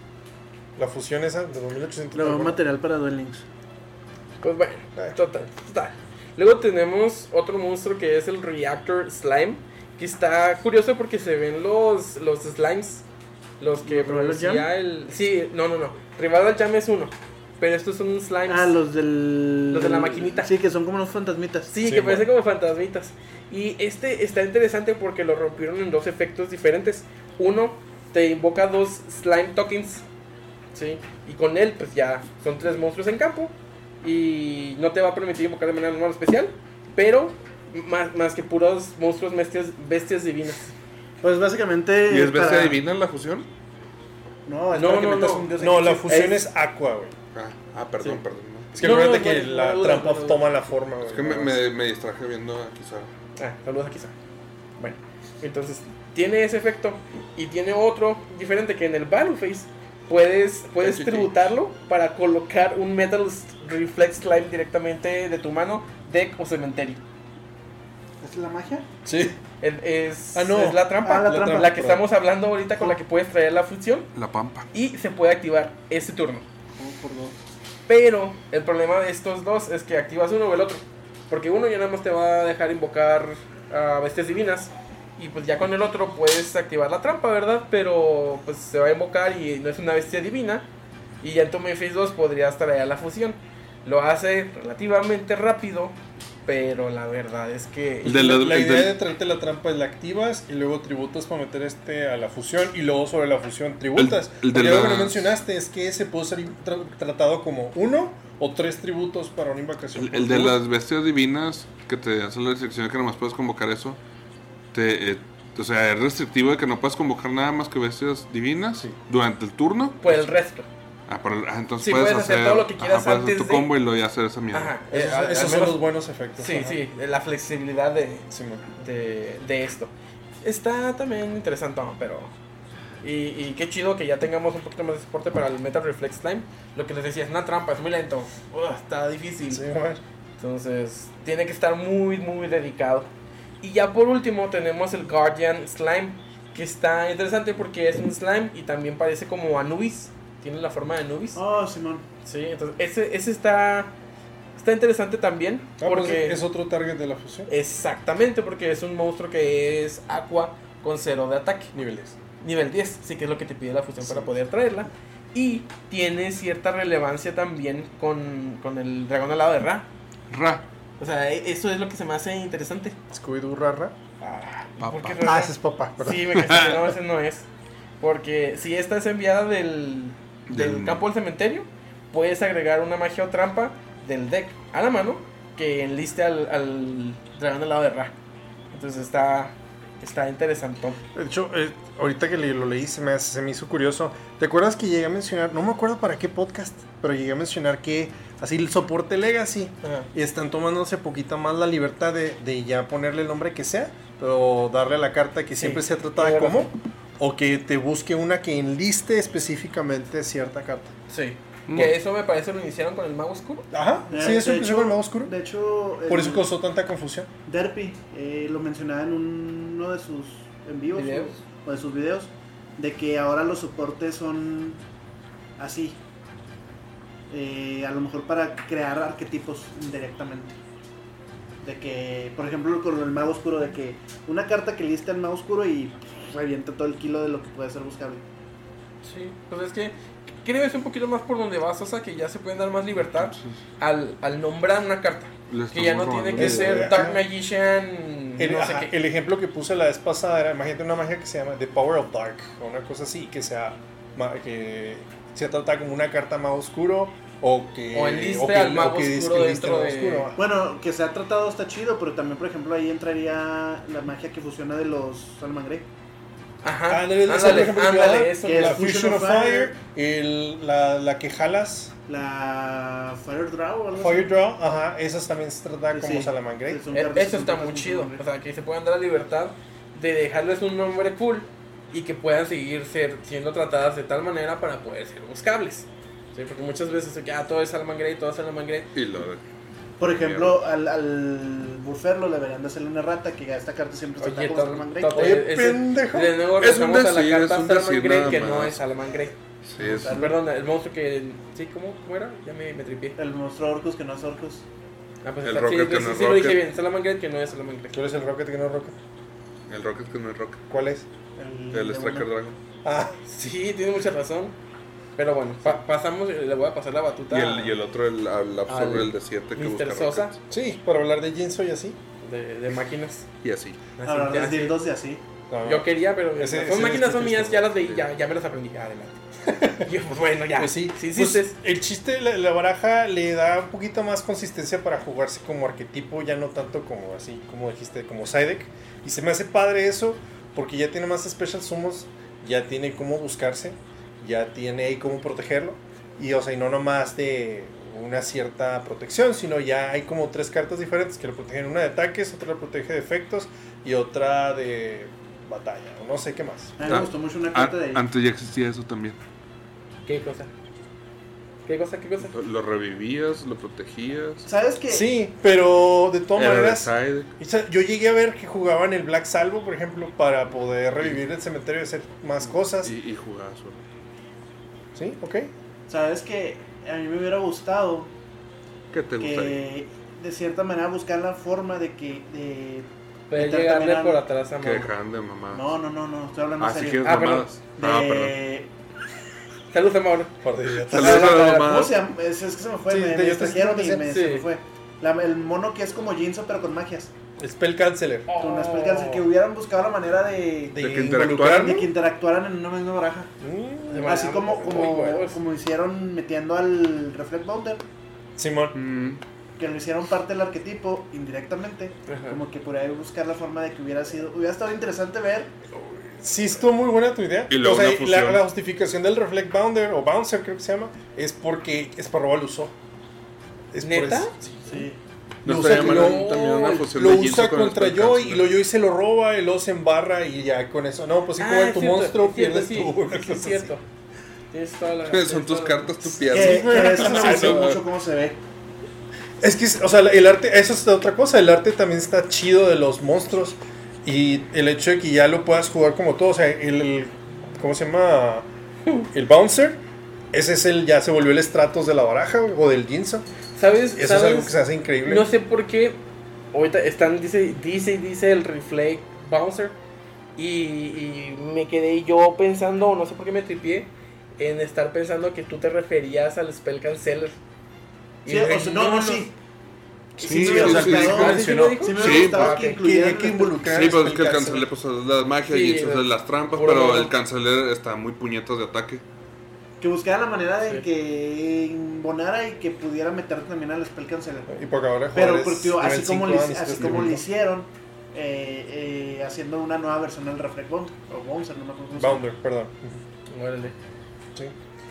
La fusión esa de dos mil ochocientos. Lo veo material para Duel Links. Pues bueno, Eh. total, total. Luego tenemos otro monstruo que es el Reactor Slime. Que está curioso porque se ven los, los slimes. Los que ¿Los Rival producía Jam? el... Sí, no, no, no. Rival Jam es uno. Pero estos son slimes. Ah, los del. Los de la maquinita. Sí, que son como unos fantasmitas. Sí, Sí, que parece bueno. como fantasmitas. Y este está interesante porque lo rompieron en dos efectos diferentes. Uno, te invoca dos slime tokens. ¿Sí? Y con él, pues ya son tres monstruos en campo. Y no te va a permitir invocar de manera normal especial. Pero más, más que puros monstruos bestias, bestias divinas. Pues básicamente. ¿Y es bestia para- divina en la fusión? No, es No, para que no, metas no. un dios No, la egipcio. fusión Es- es, aqua, güey. Ah, ah, perdón, Sí. perdón. no. Es que No, no, acuérdate no, que no, la no dudas, trampa no dudas. toma la forma, güey. Es que me, me, me distraje viendo a Kizaru. Ah, saludos a Kisa. Bueno, entonces tiene ese efecto. Y tiene otro diferente que en el Battle Phase puedes, puedes Sí, sí, sí. tributarlo para colocar un Metal Reflex Slime directamente de tu mano, deck o cementerio. ¿Es la magia? Sí. Es, es, Ah, no. es la trampa, Ah, la la, trampa. la que estamos hablando ahorita con la que puedes traer la función La pampa. y se puede activar ese turno. Oh, por dos. Pero el problema de estos dos es que activas uno o el otro. Porque uno ya nada más te va a dejar invocar a bestias divinas. Y pues ya con el otro puedes activar la trampa, ¿verdad? Pero pues se va a invocar y no es una bestia divina. Y ya en tu Phase dos podrías traer la fusión. Lo hace relativamente rápido. Pero la verdad es que... El de la- La el idea del- de traerte la trampa es la activas y luego tributas para meter este a la fusión y luego sobre la fusión tributas. El- el de Porque algo que no las- mencionaste es que ese puede ser tra- tratado como uno o tres tributos para una invocación. El, el de las bestias divinas que te hace la restricción de que nomás puedes convocar eso. Te, eh, o sea, es restrictivo de que no puedes convocar nada más que bestias divinas Sí. durante el turno. Por el resto. Ah, pero- ah, entonces Sí, puedes, puedes hacer todo lo que quieras puedes hacer antes tu de- combo y luego ya hacer esa mierda. Ajá. Esos, eh, al- esos al son menos- los buenos efectos. Sí, Ajá. sí, la flexibilidad de, Simón. de, de esto. Está también interesante, ¿no? Pero... Y, y qué chido que ya tengamos un poquito más de soporte para el Metal Reflex Slime. Lo que les decía, es una trampa, es muy lento. Ugh, está difícil. Sí, güey. Entonces, tiene que estar muy, muy dedicado. Y ya por último tenemos el Guardian Slime. Que está interesante porque es un slime y también parece como Anubis. Tiene la forma de Anubis. Oh, Simón. Sí, entonces ese, ese está, está interesante también. Ah, pues Porque es otro target de la fusión. exactamente, porque es un monstruo que es aqua con cero de ataque. Niveles. Nivel diez, sí que es lo que te pide la fusión Sí. para poder traerla. Y tiene cierta relevancia también con, con el dragón al lado de Ra. Ra. O sea, e- eso es lo que se me hace interesante. Scooby-Doo rara. Ah, Papá. ¿por qué Ah, Ra? ese es papá. perdón. Sí, me casé, no, ese no es. Porque si esta es enviada del, del Del- campo del cementerio, puedes agregar una magia o trampa del deck a la mano que enliste al, al dragón al lado de Ra. Entonces está está interesante. De hecho, eh, ahorita que le- lo leí se me, hace- se me hizo curioso. ¿Te acuerdas que llegué a mencionar, no me acuerdo para qué podcast, pero llegué a mencionar que así el soporte Legacy Ajá. y están tomándose poquito más la libertad de, de ya ponerle el nombre que sea, pero darle a la carta que Sí, siempre sea tratada tiene como, razón. o que te busque una que enliste específicamente cierta carta. Sí. Mm. Que eso me parece lo iniciaron con el Mago Oscuro. Ajá, De- sí, eso de empezó hecho- con el Mago Oscuro. De hecho, Por el eso causó tanta confusión. Derpy eh, lo mencionaba en uno de sus en vivos ¿Videos? o de sus videos, de que ahora los soportes son así. Eh, a lo mejor para crear arquetipos indirectamente. De que, por ejemplo, con el Mago Oscuro, de que una carta que lista el Mago Oscuro y pff, revienta todo el kilo de lo que puede ser buscable. Sí. Pues es que creo que es un poquito más por donde vas, o sea, que ya se pueden dar más libertad al, al nombrar una carta. Le Que ya no estamos tiene robando que la ser idea. Dark Magician, El, no sé ajá, qué. el ejemplo que puse la vez pasada era, imagínate una magia que se llama The Power of Dark, o una cosa así, que sea ma- que sea tratada como una carta mago oscuro, o que O enliste que- al mago o que oscuro enliste al dentro mago de- oscuro, ajá. Bueno, que se ha tratado está chido, pero también, por ejemplo, ahí entraría la magia que fusiona de los Salman Grey. Ajá. Ándale, ese Ándale, ejemplo que ándale, daba, eso. que es la Fusion Fusion of of Fire, el, la, la que jalas, La Fire Draw o algo Fire así. Draw, ajá, esas también se tratan como Sí. Salamangre. Son Eh, cartas Eso que está son muy cartas chido. con O sea, que se puedan dar la libertad de dejarles un nombre cool y que puedan seguir ser, siendo tratadas de tal manera para poder ser buscables. ¿Sí? Porque muchas veces se queda todo es Salman Grey, todo es Salman Grey. Y lo Por ejemplo, al, al Bufferlo le deberían de hacerle una rata que esta carta siempre está Oye, como to- Salman Grey. to- Oye, ese- pendejo. De nuevo Es un regresamos a la decir, carta es un Salman decir Grey nada que no más. es Salman Grey. sí, es, Tal- Perdón, el monstruo que... ¿Sí? ¿Cómo, cómo era? Ya me, me tripié. El monstruo Orcus que no es Orcus. Ah, pues El está, sí, Rocket sí, que no sí, es sí, lo dije Rocket. bien. Salman Grey que no es Salman Grey. ¿Tú eres el Rocket que no es Rocket? el Rocket que no es Rocket. ¿Cuál es? El, El de Striker uno. Dragon. Ah, Sí, tiene mucha razón. Pero bueno, pa- pasamos, le voy a pasar la batuta Y el, y el otro, el, el Absorber, Al el de siete que mister busca Sosa Rockets. sí, para hablar de Jinso y así. de, de máquinas. Y así. Así, Hablar ya, de así. dildos y así. No, Yo quería, pero Ese- son ese máquinas está son mías, triste. ya las leí, ya, ya me las aprendí. Adelante. Yo, pues bueno, ya. Pues sí, sí, sí, pues, sí. el chiste, la, la baraja le da un poquito más consistencia para jugarse como arquetipo, ya no tanto como así, como dijiste, como side deck. Y se me hace padre eso, porque ya tiene más special summons, ya tiene cómo buscarse, ya tiene ahí cómo protegerlo. Y o sea, y no nomás de una cierta protección, sino ya hay como tres cartas diferentes que lo protegen. Una de ataques, otra lo protege de efectos y otra de batalla, o no sé qué más. A mí me Ah, gustó mucho una An- carta de ahí. antes ya existía eso también. ¿Qué cosa? ¿Qué cosa? ¿Qué cosa? Lo, lo revivías, lo protegías. ¿Sabes qué? Sí, pero de todas Era de maneras... side. Y, o sea, yo llegué a ver que jugaban el Black Salvo, por ejemplo, para poder revivir el cementerio y hacer más cosas. Y, y jugabas solo. ¿Sí? ¿Ok? ¿Sabes que a mí me hubiera gustado ¿Qué te gustaría? que de cierta manera buscar la forma de que de Puede meter llegarle también por al- atrás a Que Mau. dejaran de mamá. No, no, no, no, estoy hablando Ah, en si serio. quieres Ah, perdón. mamadas. Ah, perdón. De Saludos a Mauro. Por Dios. Saludos a la ¿Cómo mamá. se llama? Es, es que se me fue, Sí, me, te- me yo te- distrajeron te- y me, sí. se me fue. La- el mono que es como Jinzo pero con magias. Spell Canceler. Con una spell cancel, que hubieran buscado la manera de, De que interactuaran, involucrar- de que interactuaran en una misma baraja. Mm, Se Así Muy como, como, huevos. como hicieron metiendo al Reflect Bounter, Simón. Mm, que lo hicieron parte del arquetipo indirectamente. Ajá. Como que por ahí buscar la forma de que hubiera sido. Hubiera estado interesante ver. Sí, estuvo muy buena tu idea. Y luego o sea, una y fusión. la, la justificación del Reflect Bounder, o Bouncer creo que se llama, es porque Sparrow lo usó. Es por ¿Neta? eso. Sí. ¿No Lo estaría usa- mal lo- también una fusión Lo de Jinzo usa con el contra Spell yo y Canceler? lo yo y se lo roba, y luego se embarra y ya con eso. No, pues sí, Ah, como es tu cierto, monstruo, es cierto, pierdes sí, tú. una sí, cosa es así. cierto. Tienes toda la Son tienes tus toda la- cartas, tu Que, piernas. que eso me gustó no. mucho cómo se ve. Es que, o sea, el arte, eso es otra cosa, el arte también está chido de los monstruos y el hecho de que ya lo puedas jugar como todo, o sea, el, el- ¿cómo se llama? El Bouncer, ese es el, ya se volvió el Stratos de la baraja o del Jinzo, ¿Sabes? eso es ¿Sabes? algo que se hace increíble. No sé por qué. Ahorita están, dice, dice y dice el Reflect Bouncer. Y, y me quedé yo pensando, no sé por qué me tripié, en estar pensando que tú te referías al Spell Canceler. Y Sí, dije, o sea, no, no, sí. Sí, Sí, sí, me o sea, hubiera al principio gustado. mencionó. ¿Ah, sí lo dijo? Sí me Sí, hubiera gustado va, que que- incluyeran que- que involucrar- Sí, pues es que el Spell canceler pues es las magias Sí, y eso es es las trampas, puro- pero el canceler está muy puñetas de ataque. que buscara la manera de Sí. que embonara y que pudiera meterte también al spell canceler. Y porque ahora Pero jugar pues, es tío, así nivel como, cinco lo, años, así tres como lo nivel. hicieron, eh, eh, haciendo una nueva versión del Reflect Bounder, o Bouncer, no me acuerdo cómo se llama. Bounder, perdón. Órale. Sí.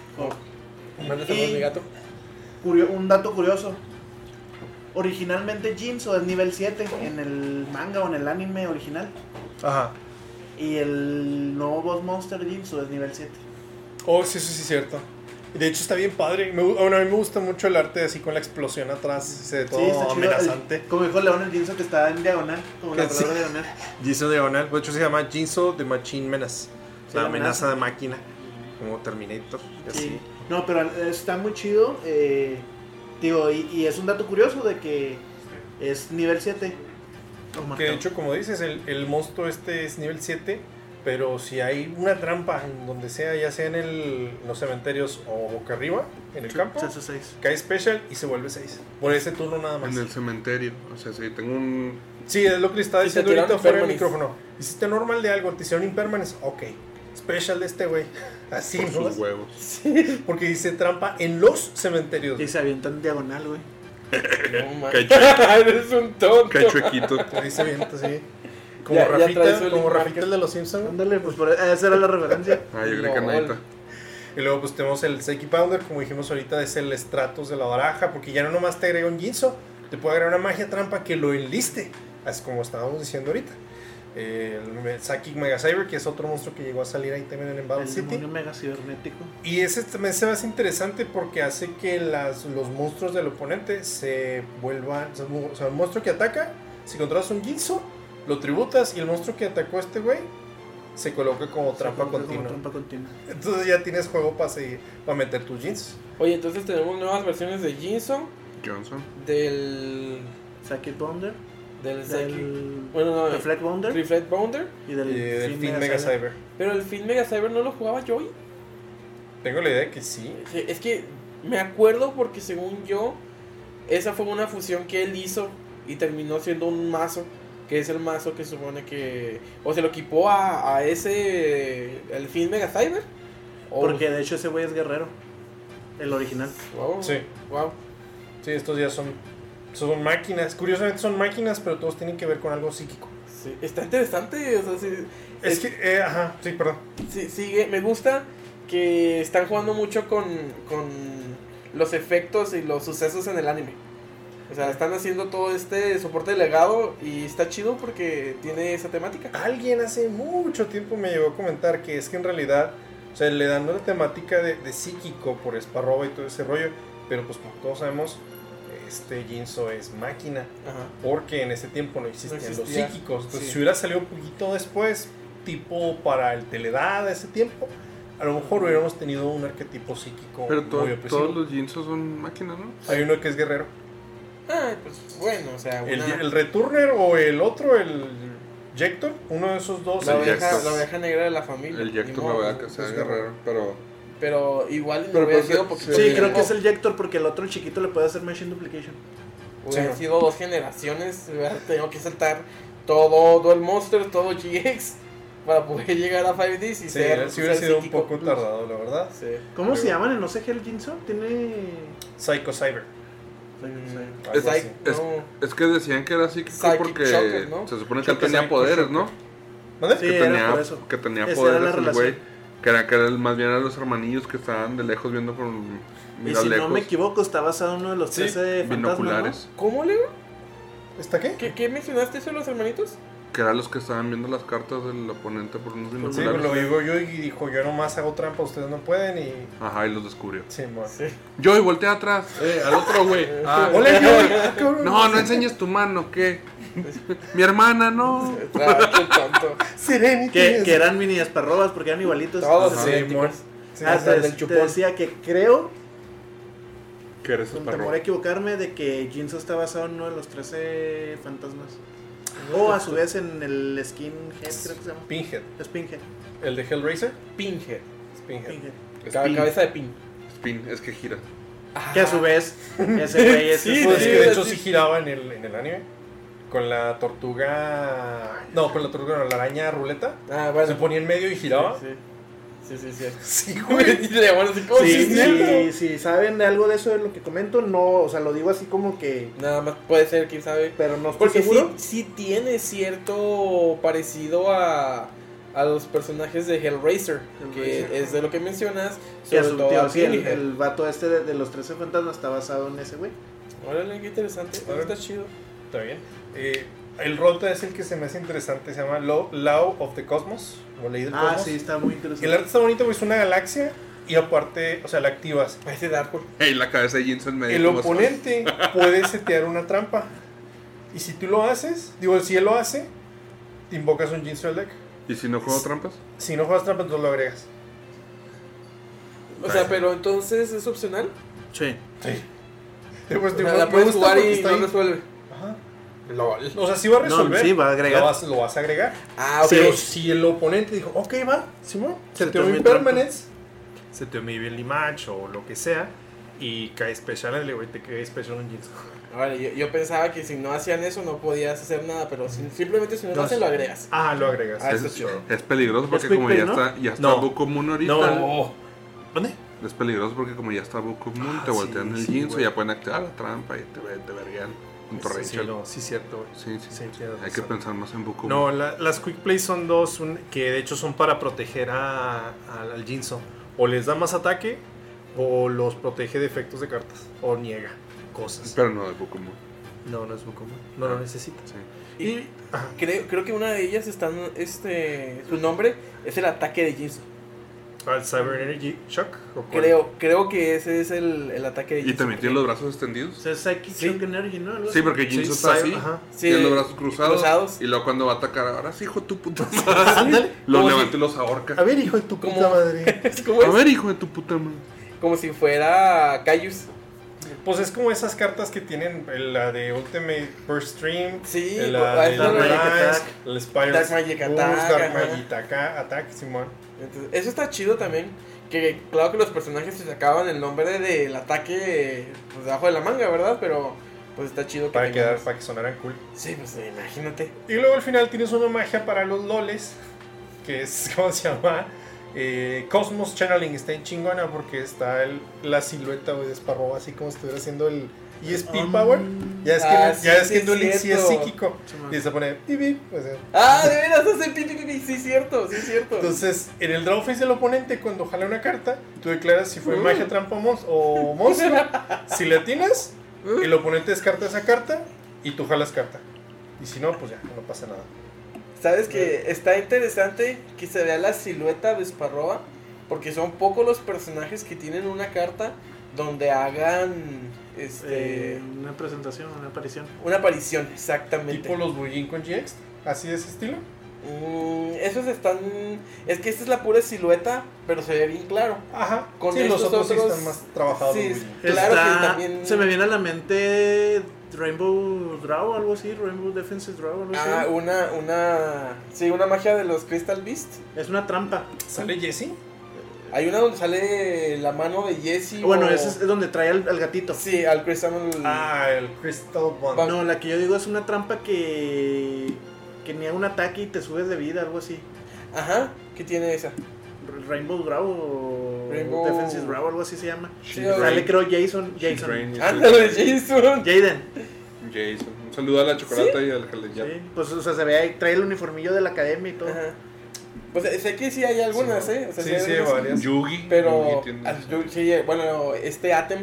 Oh. Manda saludos, Y- mi gato. Curio- un dato curioso. Originalmente Jinzo es nivel siete en el manga o en el anime original. Ajá. Y el nuevo boss monster Jinzo es nivel siete. Oh, sí, eso sí es cierto. Y de hecho está bien padre. Me, gu- bueno, a mí me gusta mucho el arte así con la explosión atrás. Se ve todo Sí, está chido. amenazante. El- como dijo León, el Jinzo que está en diagonal. Como la Que sí. palabra diagonal. Jinzo Diagonal. De hecho se llama Jinzo de Machine Menace. Sí, la la amenaza amenaza. de máquina. Como Terminator. Y así. Sí. No, pero está muy chido. Eh, digo, y, y es un dato curioso de que es nivel siete. Que de hecho, como dices, el, el monstruo este es nivel siete. Pero si hay una trampa en donde sea, ya sea en, el, en los cementerios o boca arriba, en el campo, Se hace seis. cae special y se vuelve seis. Por ese turno nada más. En el cementerio. O sea, si tengo un. Sí, es lo que le estaba Si te diciendo tiraron ahorita fuera del impermanence. micrófono. Hiciste normal de algo, te hicieron impermanence, ok. Special de este güey. Así, Por ¿no? sus huevos. Porque dice trampa en los cementerios. Y se avienta en diagonal, güey. No, man. Qué chu- Eres un tonto. Qué chuequito. Dice bien, sí. Como Ya- ya Rafita, traes el como link Rafita marker. el de los Simpsons. Ándale, pues por, esa era la referencia. Ah, yo creo que No, nadita. Y luego pues tenemos el Psyche Pounder, como dijimos ahorita, es el Stratos de la baraja, porque ya no nomás te agrega un Jinzo, te puede agregar una magia trampa que lo enliste, así como estábamos diciendo ahorita. Eh, el Psychic Mega Cyber, que es otro monstruo que llegó a salir ahí también en Battle El City. demonio mega cibernético. Y ese también se me hace interesante porque hace que las, los monstruos del oponente se vuelvan. O sea, el monstruo que ataca, si controlas un Jinzo, lo tributas y el monstruo que atacó a este güey se coloca como trampa Como continua. trampa continua. Entonces ya tienes juego para seguir, para meter tus Jinzos. Oye, entonces tenemos nuevas versiones de Jinzo, Johnson. del. Psychic Bounder, del Psychic. del Bueno, no, Reflect Bounder Reflect Bounder. y del, Y del Fin Fin Mega Cyber. Pero el Fin Mega Cyber no lo jugaba Joy. Tengo la idea de que sí. Sí, es que me acuerdo porque según yo, esa fue una fusión que él hizo y terminó siendo un mazo, que es el mazo que supone que o se lo equipó a, a ese, el Fin Mega Cyber. O, Porque de hecho ese güey es guerrero. El original. wow, Sí. wow. Sí, estos ya son, son máquinas. Curiosamente son máquinas, pero todos tienen que ver con algo psíquico. Sí, está interesante, o sea, sí, Es que, eh, ajá, sí, perdón. sí, sigue, me gusta que están jugando mucho con, con los efectos y los sucesos en el anime. O sea, están haciendo todo este soporte de legado y está chido porque tiene esa temática. Alguien hace mucho tiempo me llegó a comentar que es que en realidad, o sea, le dan una temática de, de psíquico por Sparrow y todo ese rollo, pero pues como todos sabemos, este Jinzo es máquina, Ajá. porque en ese tiempo no existían No los existía, psíquicos. Entonces, sí. si hubiera salido un poquito después, tipo para el Teledad de ese tiempo, a lo mejor hubiéramos tenido un arquetipo psíquico Pero to- muy opresivo. todos los Jinzos son máquinas, ¿no? Hay uno que es guerrero. Ah, pues bueno, o sea, El, una, el Returner o el otro, el Jector, uno de esos dos. la, el oveja, Jector. la oveja negra de la familia. El ni Jector, la modo. verdad, que sea es guerrero, pero. Pero igual no Pero hubiera pues, sido sí, porque Sí, Sí, creo que es el Jector porque el otro chiquito le puede hacer Machine Duplication. Hubiera Sí. sido dos generaciones, hubiera tenido que saltar todo Duel Monster, todo G X para poder llegar a cinco D y Sí, ser, sí hubiera ser sido un psíquico poco plus. tardado, la verdad. Sí. ¿Cómo se Pero- llaman en no sé qué el Jinzo? Tiene. Psycho Cyber. Mm, Algo Es, así. es, no. es que decían que era psíquico Psychic porque Shocker, ¿no? se supone que él Shocker, tenía Psycho poderes, Shocker. ¿no? ¿Dónde? Sí, que, era tenía, por eso. que tenía Esa poderes era la el relación. güey. Que era que era el- más bien eran los hermanillos que estaban de lejos viendo por Y mira si lejos. no me equivoco, está basado en uno de los Sí, trece fantasmas. binoculares. ¿Cómo, Leo? ¿Está qué? ¿Qué, ¿Qué mencionaste eso de los hermanitos? Que eran los que estaban viendo las cartas del oponente por unos Sí, binoculares. pues lo digo yo y dijo, yo nomás hago trampa, ustedes no pueden y... Ajá, y los descubrió. Sí, mo- Sí. Yo y voltea atrás. Eh, al otro güey. Ah, ¡Hola, yo! cabrón! no, no enseñes tu mano, ¿qué? Mi hermana, no. Ah, qué tonto. Serenity. Que, que eran mini esparrobas porque eran igualitos. Todos Ajá. idénticos. Sí, Ah, o sea, te, del te chupón. decía que creo, Que eres con perro. temor a equivocarme, de que Jinzo está basado en uno de los trece fantasmas. O a su vez en el Skinhead, creo que se llama. Pinhead. Spinhead. ¿El de Hellraiser? Pinhead. Pinhead. Spinhead. Ca- Spin. Cabeza de pin. Spin, es que gira. Que a su vez, ese güey es. Sí, Pues sí, que de hecho sí. sí giraba en el, en el anime. Con la tortuga... No, con la tortuga, no, la araña ruleta. Ah, bueno. Se ponía en medio y giraba. Sí, Sí, sí, sí. Sí, güey. Y le llaman así como Sí, si- sí, sí, saben de algo de eso de lo que comento, no, o sea, lo digo así como que, Nada más puede ser, quién sabe. pero no estoy Porque sí, seguro. sí tiene cierto parecido a, a los personajes de Hellraiser, que Hellraiser. es de lo que mencionas, Sí, sobre a su todo tío, a sí, el, Pinhead. el vato este de, de los trece fantasmas está basado en ese güey. Órale, qué interesante, Órale. está chido. Está bien. Eh, el rota es el que se me hace interesante. Se llama Law, Law of the Cosmos. O Ley del Ah, Cosmos. sí, está muy Y interesante. el arte está bonito porque es una galaxia. Y aparte, o sea, la activas. Parece Darkhold. Ey, la cabeza de Jinson medio. El como- oponente puede setear una trampa. Y si tú lo haces, digo, si él lo hace, te invocas un Jinx al deck. ¿Y si no juego trampas? Si no juegas trampa, entonces lo agregas. O sea, pero entonces es opcional. Sí. Sí. Pues, O digo, sea, la me puedes gusta jugar porque y está no ahí. resuelve. Ajá. LOL. O sea, sí va a resolver. No, sí, va a agregar. Lo vas, lo vas a agregar. Ah, ok. Pero si el oponente dijo, ok, va, Simón, Se seteó te mi mi trampa. permanence, seteó mi Evenly Match o lo que sea, y cae special, le digo, te cae special un Jinx. Vale, yo, yo pensaba que si no hacían eso no podías hacer nada, pero si- simplemente si no lo No, hacen sí. lo agregas. Ah, lo agregas. Ah, Es, está chido. es peligroso porque quick como play, ya ¿no? está, ya está No. Bukumun ahorita. No. ¿Dónde? Es peligroso porque como ya está Bukumun, Ah, te voltean sí, el sí, Jinzo güey. y ya pueden activar la trampa y te, te verguean con tu Sí, Rachel. no, sí, cierto, güey. Sí, sí, Sí, tienes Hay que razón. pensar más en Bukumun. No, la- las quick plays son dos, un- que de hecho son para proteger a, al, al Jinzo. O les da más ataque, o los protege de efectos de cartas, o niega cosas. Pero no de Bukumun. No, no es Pokémon. No lo necesita. Sí. Y Ajá. creo, creo que una de ellas están, este, su nombre es el ataque de Jinzo. ¿Al Cyber Energy Shock? ¿O cuál? Creo, creo que ese es el, el ataque de ¿Y Jinzo. también tiene los brazos extendidos? O sea, es Psychic Sí. Shock Energy, ¿no? Algo Sí, así. porque Sí, Jinzo está Cyber- así. ajá. Sí, Tiene los brazos cruzados, cruzados. Y luego cuando va a atacar, ahora sí, hijo de tu puta madre. Ándale. Los Como levanta si- y los ahorca. A ver, hijo de tu ¿Cómo? puta madre. Es como, A es, ver, hijo de tu puta madre. como si fuera Cayus. Pues es como esas cartas que tienen la de Ultimate Burst Stream, Sí, la ah, de es la Dark Magic Magic Attack, el Spiral Dark Magic Boost, Attack, Dark ajá. Magic Attack, Attack, Simón. Entonces, eso está chido también. Que claro que los personajes se sacaban el nombre del ataque pues, debajo de la manga, ¿verdad? Pero pues está chido que Para, tengan- quedar, para que sonaran cool. Sí, pues imagínate. Y luego al final tienes una magia para los loles, que es, ¿cómo se llama? Eh, Cosmos Channeling. Está en chingona porque está el- la silueta, güey, de Sparrow, así como si estuviera haciendo el E S P Um, Power. Ya es que, ah, ya sí, es que sí, Duel Links sí es cierto. psíquico. Sí, man. Y se pone bip, bip, o sea. Ah, de veras, hace pi, pi, pi, pi. Sí, cierto, sí, cierto. Entonces, en el draw face del oponente, cuando jala una carta, tú declaras si fue Mm. magia, trampa o mons- o monstruo. Si le atinas, el oponente descarta esa carta y tú jalas carta. Y si no, pues ya, no pasa nada. Sabes que está interesante que se vea la silueta de Sparrowa, porque son pocos los personajes que tienen una carta donde hagan este Eh, una presentación, una aparición. una aparición, exactamente. Tipo los Bullyin con G X, así de ese estilo. Mm, esos están. Es que esta es la pura silueta, pero se ve bien claro. Ajá. Con sí, los estos otros, sí otros- están más trabajados. sí, los Bullyin. Claro que Está- también- Se me viene a la mente Rainbow Draw, algo así, Rainbow Defensive Draw, algo Ah, así. una, una. Sí, una magia de los Crystal Beast. Es una trampa. ¿Sale Jesse? Hay una donde sale la mano de Jesse. Bueno, o- ese es donde trae al, al gatito. Sí, al Crystal. Ah, el Crystal Bond. Bond. No, la que yo digo es una trampa que que niega un ataque y te subes de vida, algo así. Ajá, ¿qué tiene esa? Rainbow Draw o Rainbow- Defensive Draw, algo así se llama. Sí, Sale creo Jason, Jason. Rain, Ándale, Jason. Jaden. Jason. Un saludo a la chocolata y al Jaleyap. Sí, pues o sea, se ve ahí, trae el uniformillo de la academia y todo. Ajá. Pues eh, sé que sí hay algunas, Sí, ¿eh? O sea, sí, hay sí, algunas, varias. Yugi. Pero, Yugi tiene- ah, yo- sí, bueno, este Atem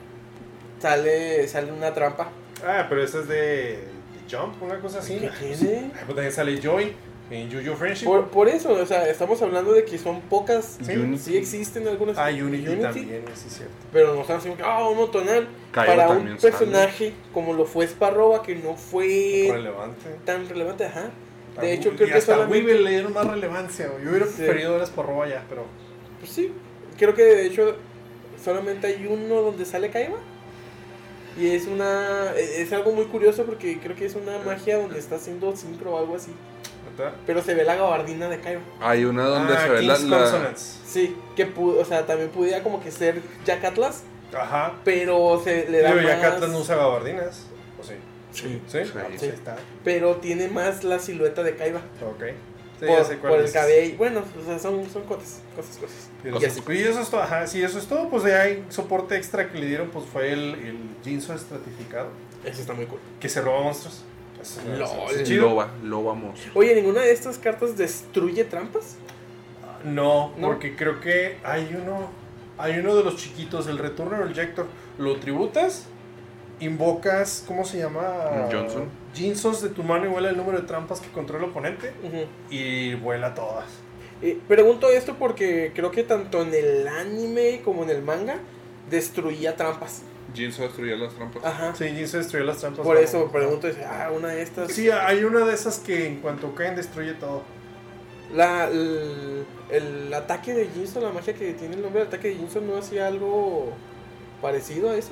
sale, sale una trampa. Ah, pero ese es de, de Jump, una cosa así. ¿Qué tiene? Ah, pues también sale Joy en Yu Yu Friendship. Por, por eso, o sea, estamos hablando de que son pocas. Sí. Unity. Sí existen algunas. Ah, Unity, también, sí es cierto. Pero no están así, ah, un tonal. Kaiba Para un también sale. personaje como lo fue Sparrowa, que no fue Relevante. tan relevante, ajá. Ah, De hecho, y creo que hasta a solamente. Weevil le dieron más relevancia, güey. Yo hubiera Sí. preferido las por roba ya, pero. Pues sí, creo que de hecho solamente hay uno donde sale Kaiba. Y es una. Es algo muy curioso porque creo que es una magia donde está haciendo sincro o algo así. ¿Verdad? Pero se ve la gabardina de Kaiba. Hay una donde Ah, se ve la, King's la- Consonants. Sí, que pudo, o sea, también pudiera como que ser Jack Atlas, Ajá. pero se le da Pero ya más. Catlas no usa gabardinas. ¿O sí? Sí, ¿Sí? sí. Ah, pues Sí. ahí está. Pero tiene más la silueta de Kaiba. Ok. Sí, por, ya sé cuál por el dices. cabello. Bueno, o sea, son, son cosas, cosas, cosas. Pero Y así. y eso es todo, ajá, sí, eso es todo, pues ya hay soporte extra que le dieron, pues fue el, el Jinzo estratificado, Eso está muy cool. que se roba monstruos. Eso, Lol. eso es chido. Loba, loba monstruo. Oye, ¿ninguna de estas cartas destruye trampas? No, ¿No? porque creo que hay uno, hay uno de los chiquitos, el Returner Ejector, lo tributas, invocas, ¿cómo se llama? Johnson. Jinzos de tu mano y vuela el número de trampas que controla el oponente Ujú. y vuela todas. Eh, pregunto esto porque creo que tanto en el anime como en el manga destruía trampas. Jinzo destruía las trampas. Ajá. Sí, Jinzo destruye las trampas. Por no. eso pregunto, ah, una de estas. Sí, hay una de esas que en cuanto caen destruye todo. La, el, el ataque de Jinzo, la magia que tiene el nombre del ataque de Jinzo, ¿no hacía algo parecido a eso?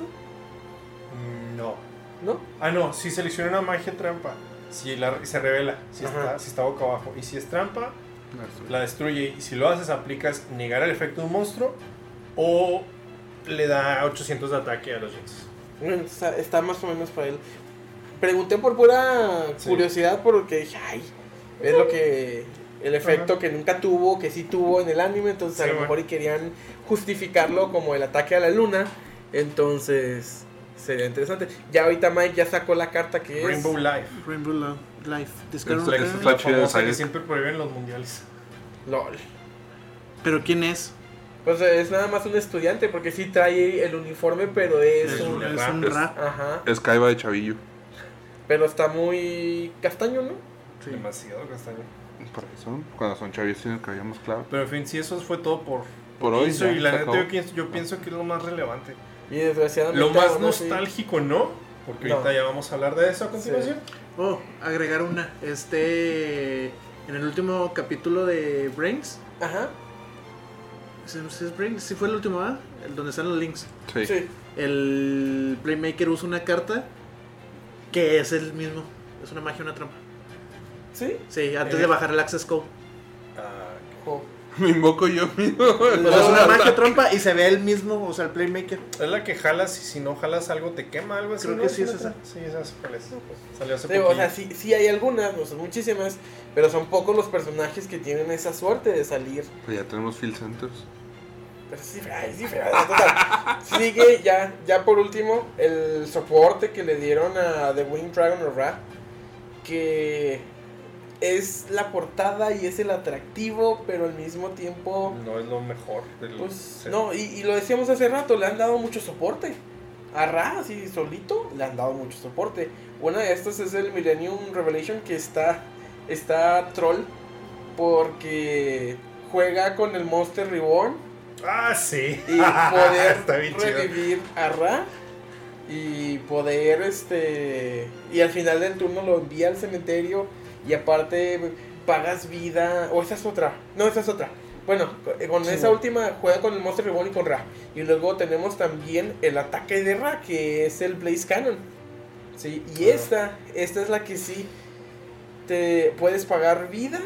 Mm, No. ¿No? Ah, no, si selecciona una magia trampa, si la, se revela, si Ajá. está, si está boca abajo. Y si es trampa, La destruye. la destruye. Y si lo haces, aplicas negar el efecto de un monstruo o le da ochocientos de ataque a los Jinzos. Bueno, está, está más o menos para él. Pregunté por pura Sí. curiosidad porque dije, ay, es lo que... El efecto Ajá. que nunca tuvo, que sí tuvo en el anime, entonces a Sí, lo bueno. mejor y querían justificarlo como el ataque a la luna. Entonces, sería interesante. Ya ahorita Mike ya sacó la carta que es... Rainbow Life. Rainbow Lo- Life. Descarga Es una la- carta. es la La chida de famosa que Saga. siempre prohíben los mundiales. LOL. Pero ¿quién es? Pues es nada más un estudiante, porque sí trae el uniforme, pero es, Es, un... un, es rap. un Es- rap. Ajá. Es Kaiba de Chavillo. Pero está muy castaño, ¿no? Sí. Demasiado castaño. Por eso, cuando son chavillos tienen el cabello más claro. Pero en fin, sí, eso fue todo por, Por hoy. Jinzo. ya, Y la se neta, acabó. yo, pienso- yo pienso que es lo más relevante. Y desgraciadamente... Lo más aún así- nostálgico, ¿no? Porque No. ahorita ya vamos a hablar de eso a continuación. Oh, agregar una. Este. En el último capítulo de Brains. Ajá. ¿Sí es Brains? Sí, fue el último, ¿ah? El donde están los links. Sí. Sí. El Playmaker usa una carta que es el mismo. Es una magia, una trampa. ¿Sí? Sí, antes Eh. de bajar el Access Code. Ah, Jo. Me invoco yo mismo. Pues No, es una no, magia trampa y se ve el mismo, o sea, el Playmaker. es la que jalas y si no jalas algo te quema, algo así. Creo ¿no? que sí es una esa. tra- Sí, esa es cuál es. Salió hace Digo, o poquillo. sea, sí, sí hay algunas, no son muchísimas, pero son pocos los personajes que tienen esa suerte de salir. Pues ya tenemos Field Centers. Pero sí, ay, sí, pero, total. Sigue ya, ya por último, el soporte que le dieron a The Winged Dragon of Wrath, que es la portada y es el atractivo, pero al mismo tiempo, No es lo mejor. Del pues, set. no, y, y lo decíamos hace rato, le han dado mucho soporte. A Ra, así solito, le han dado mucho soporte. Una de estas es el Millennium Revelation, que está, está troll, porque juega con el Monster Reborn Ah, sí. y poder Está bien chido. revivir a Ra y poder este y al final del turno lo envía al cementerio y aparte pagas vida, o esa es otra, no, esa es otra. Bueno, con- con Sí, esa no. última juega con el Monster Reborn y con Ra. Y luego tenemos también el ataque de Ra, que es el Blaze Cannon. Sí, y Claro. esta, esta es la que sí te puedes pagar vida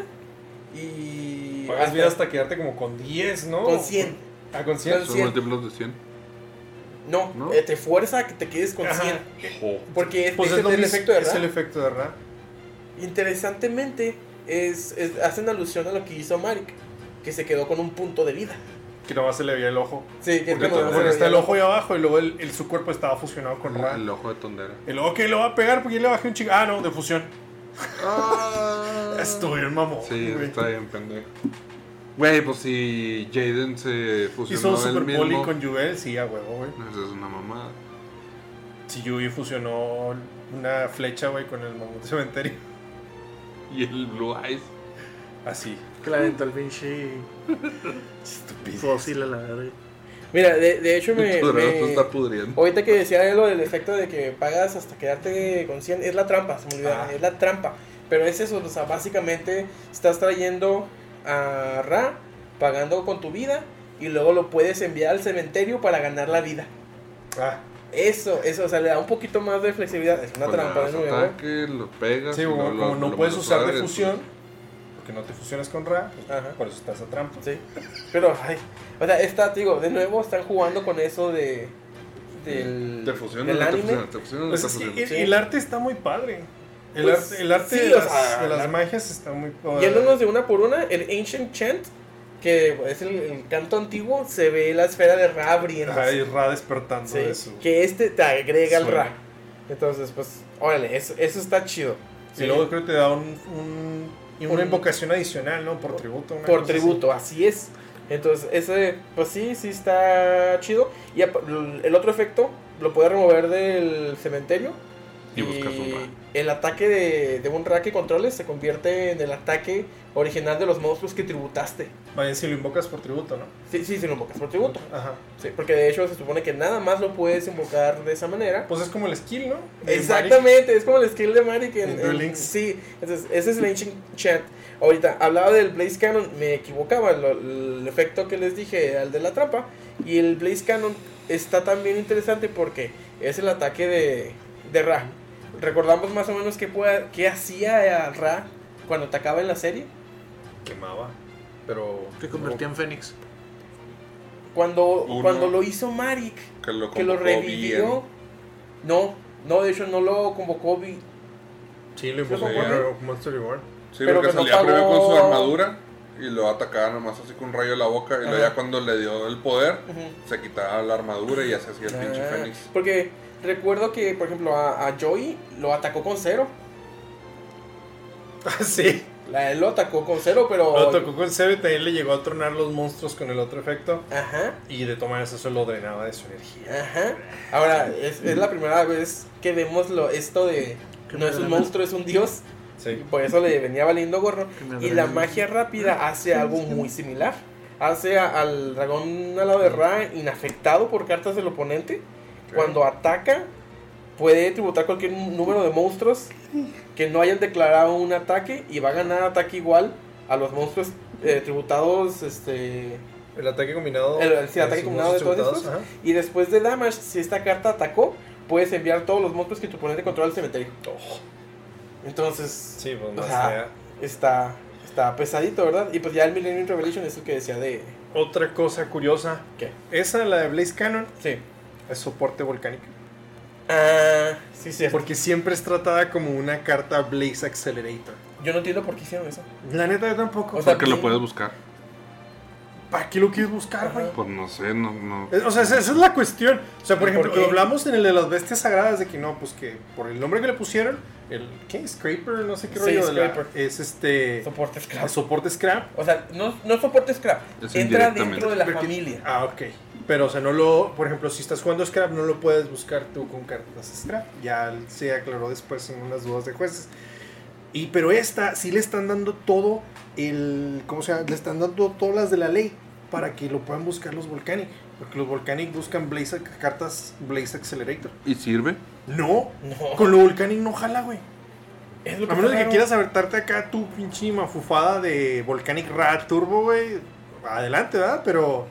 y Pagas vida hasta quedarte como con diez, ¿no? con cien. Ah, con cien. Con Son cien. múltiplos de cien. No, ¿No? eh, te fuerza a que te quedes con Ajá. cien. Jo. Porque es, Pues ese es, lo es el mismo, efecto de es Ra. el efecto de Ra. Interesantemente, es, es- hacen alusión a lo que hizo Marik, que se quedó con un punto de vida. Que nomás se le veía el ojo. Sí, que es Porque cuando todo- se Porque le está el veía ojo ahí abajo y luego el, el- su cuerpo estaba fusionado con Ra. El ojo de tondera. El ojo que lo va a pegar porque ya le bajé un chico. Ah, no, de fusión. Estoy en mamón. Sí, güey. está bien pendejo. Güey, pues si Jaden se fusionó Hizo un él super mismo. poli con Jubel, sí, a huevo, güey. Esa es una mamada. Si Yui fusionó una flecha, güey, con el mamut cementerio. Y el Blue Eyes. Así. Que le aventó el pinche Estúpido. fósil a la verga. Mira, de, de hecho me, Tu brazo me- está pudriendo. ahorita que decía lo del efecto de que pagas hasta quedarte con cien, es la trampa, se me olvidaba, Ah. es la trampa. Pero es eso, o sea, básicamente estás trayendo a Ra, pagando con tu vida, y luego lo puedes enviar al cementerio para ganar la vida. Ah, Eso, eso, o sea, le da un poquito más de flexibilidad. Es una Pues le trampa de das nuevo. ataque, lo pegas. sí, y como, luego lo- como no lo puedes mandas usar a de áreas, fusión, porque no te fusionas con Ra, pues, Ajá. por eso está esa trampa. Sí, pero, ay, o sea, está, te digo, de nuevo están jugando con eso de del, Te fusionas, del no te anime. fusionas, te fusionas, no Pues te es que fusionas. el, Sí. el arte está muy padre. El Pues, arte, el arte sí, de, o las, sea, de las la- magias está muy... Yéndonos de una por una, el Ancient Chant, que es el, el canto antiguo, se ve la esfera de Ra abriendo. Ay, Ra despertando Sí, de su... que este te agrega el Suena. Ra. Entonces, pues, órale, eso, eso está chido. Y luego creo que te da un, un- y una Un- invocación adicional, ¿no? Por tributo. una Por cosa tributo, así es. Entonces, ese, pues sí, sí está chido. Y ap- el otro efecto lo puedes remover del cementerio. Y buscas un Ra. el ataque de, de un Ra que controles se convierte en el ataque original de los monstruos que tributaste. así. Vaya, si lo invocas por tributo, ¿no? Sí, sí, si lo invocas por tributo. Ajá. Sí, porque de hecho se supone que nada más lo puedes invocar de esa manera. Pues es como el skill, ¿no? De Exactamente, es como el skill de Maric en, En Duel en- Links. sí, entonces ese es el Ancient Chant. Ahorita hablaba del Blaze Cannon, me equivocaba, lo- el efecto que les dije al de la trampa. Y el Blaze Cannon está también interesante porque es el ataque de, de Ra. Recordamos más o menos qué, puede- qué hacía a Ra cuando atacaba en la serie. Maric. Quemaba. Pero... Se convertía en Fénix. Cuando, Uno. cuando lo hizo Maric, Que lo, que lo convocó revivió. bien. No, no, de hecho no lo convocó. Vi- Sí, lo ¿Sí invocó lo por Monster Reborn. Sí, Pero porque que no salía primero pagó- con su armadura y lo atacaba nomás así con un rayo en la boca. Y luego Ajá. ya cuando le dio el poder, Ujú. se quitaba la armadura y ya se hacía el pinche Ah, Fénix. Porque recuerdo que, por ejemplo, a, a Joey lo atacó con cero. Ah, sí. La, él lo atacó con cero, pero. Lo tocó con cero y también le llegó a tronar los monstruos con el otro efecto. Ajá, Y de tomar eso lo drenaba de su energía. ajá. Ahora, es, es la primera vez que vemos lo, esto de. Que No me es un drena. monstruo, es un dios. Y Sí. por eso le venía valiendo gorro. Que me Y la drena. magia rápida hace algo muy similar. Hace a- al dragón alado de Ra inafectado por cartas del oponente. Cuando ataca, puede tributar cualquier número de monstruos que no hayan declarado un ataque y va a ganar ataque igual a los monstruos eh, tributados. Este, El ataque combinado. El- el- sí, ataque sus combinado de monstruos todos tributados, y después de damage, si esta carta atacó, puedes enviar todos los monstruos que tu oponente controla al cementerio. Entonces, ajá. Sí, pues o más sea, allá. está, está pesadito, ¿verdad? Y pues ya el Millennium Revelation es el que decía de. Otra cosa curiosa. ¿Qué? Esa, la de Blaze Cannon, Sí. es soporte volcánico. Ah, sí, sí. Porque siempre es tratada como una carta Blaze Accelerator. Yo no entiendo por qué hicieron eso. La neta, yo tampoco. O sea, Porque lo bien- puedes buscar. ¿Para qué lo quieres buscar, güey? Pues no sé, no. no. Es- O sea, esa, esa es la cuestión. O sea, por ¿Y por ejemplo, qué? hablamos en el de las bestias sagradas de que no, pues que por el nombre que le pusieron, el ¿qué? Scraper, no sé qué Sí, rollo de la- Scraper. es este Soporte scrap. soporte scrap. O sea, no, no es soporte scrap. Es Entra indirectamente. dentro de la Porque- familia. Ah, ok. Pero, o sea, no lo, por ejemplo, si estás jugando scrap, no lo puedes buscar tú con cartas scrap. Ya se aclaró después en unas dudas de jueces. Y pero esta sí le están dando todo el, ¿cómo se llama? Le están dando todas las de la ley para que lo puedan buscar los Volcanic, porque los Volcanic buscan Blaze, cartas Blaze Accelerator. ¿Y sirve? No, No. con lo Volcanic no jala, güey. Es lo A menos de que raro. quieras aventarte acá tu pinche mafufada de Volcanic Rat Turbo, güey. Adelante, ¿verdad? Pero.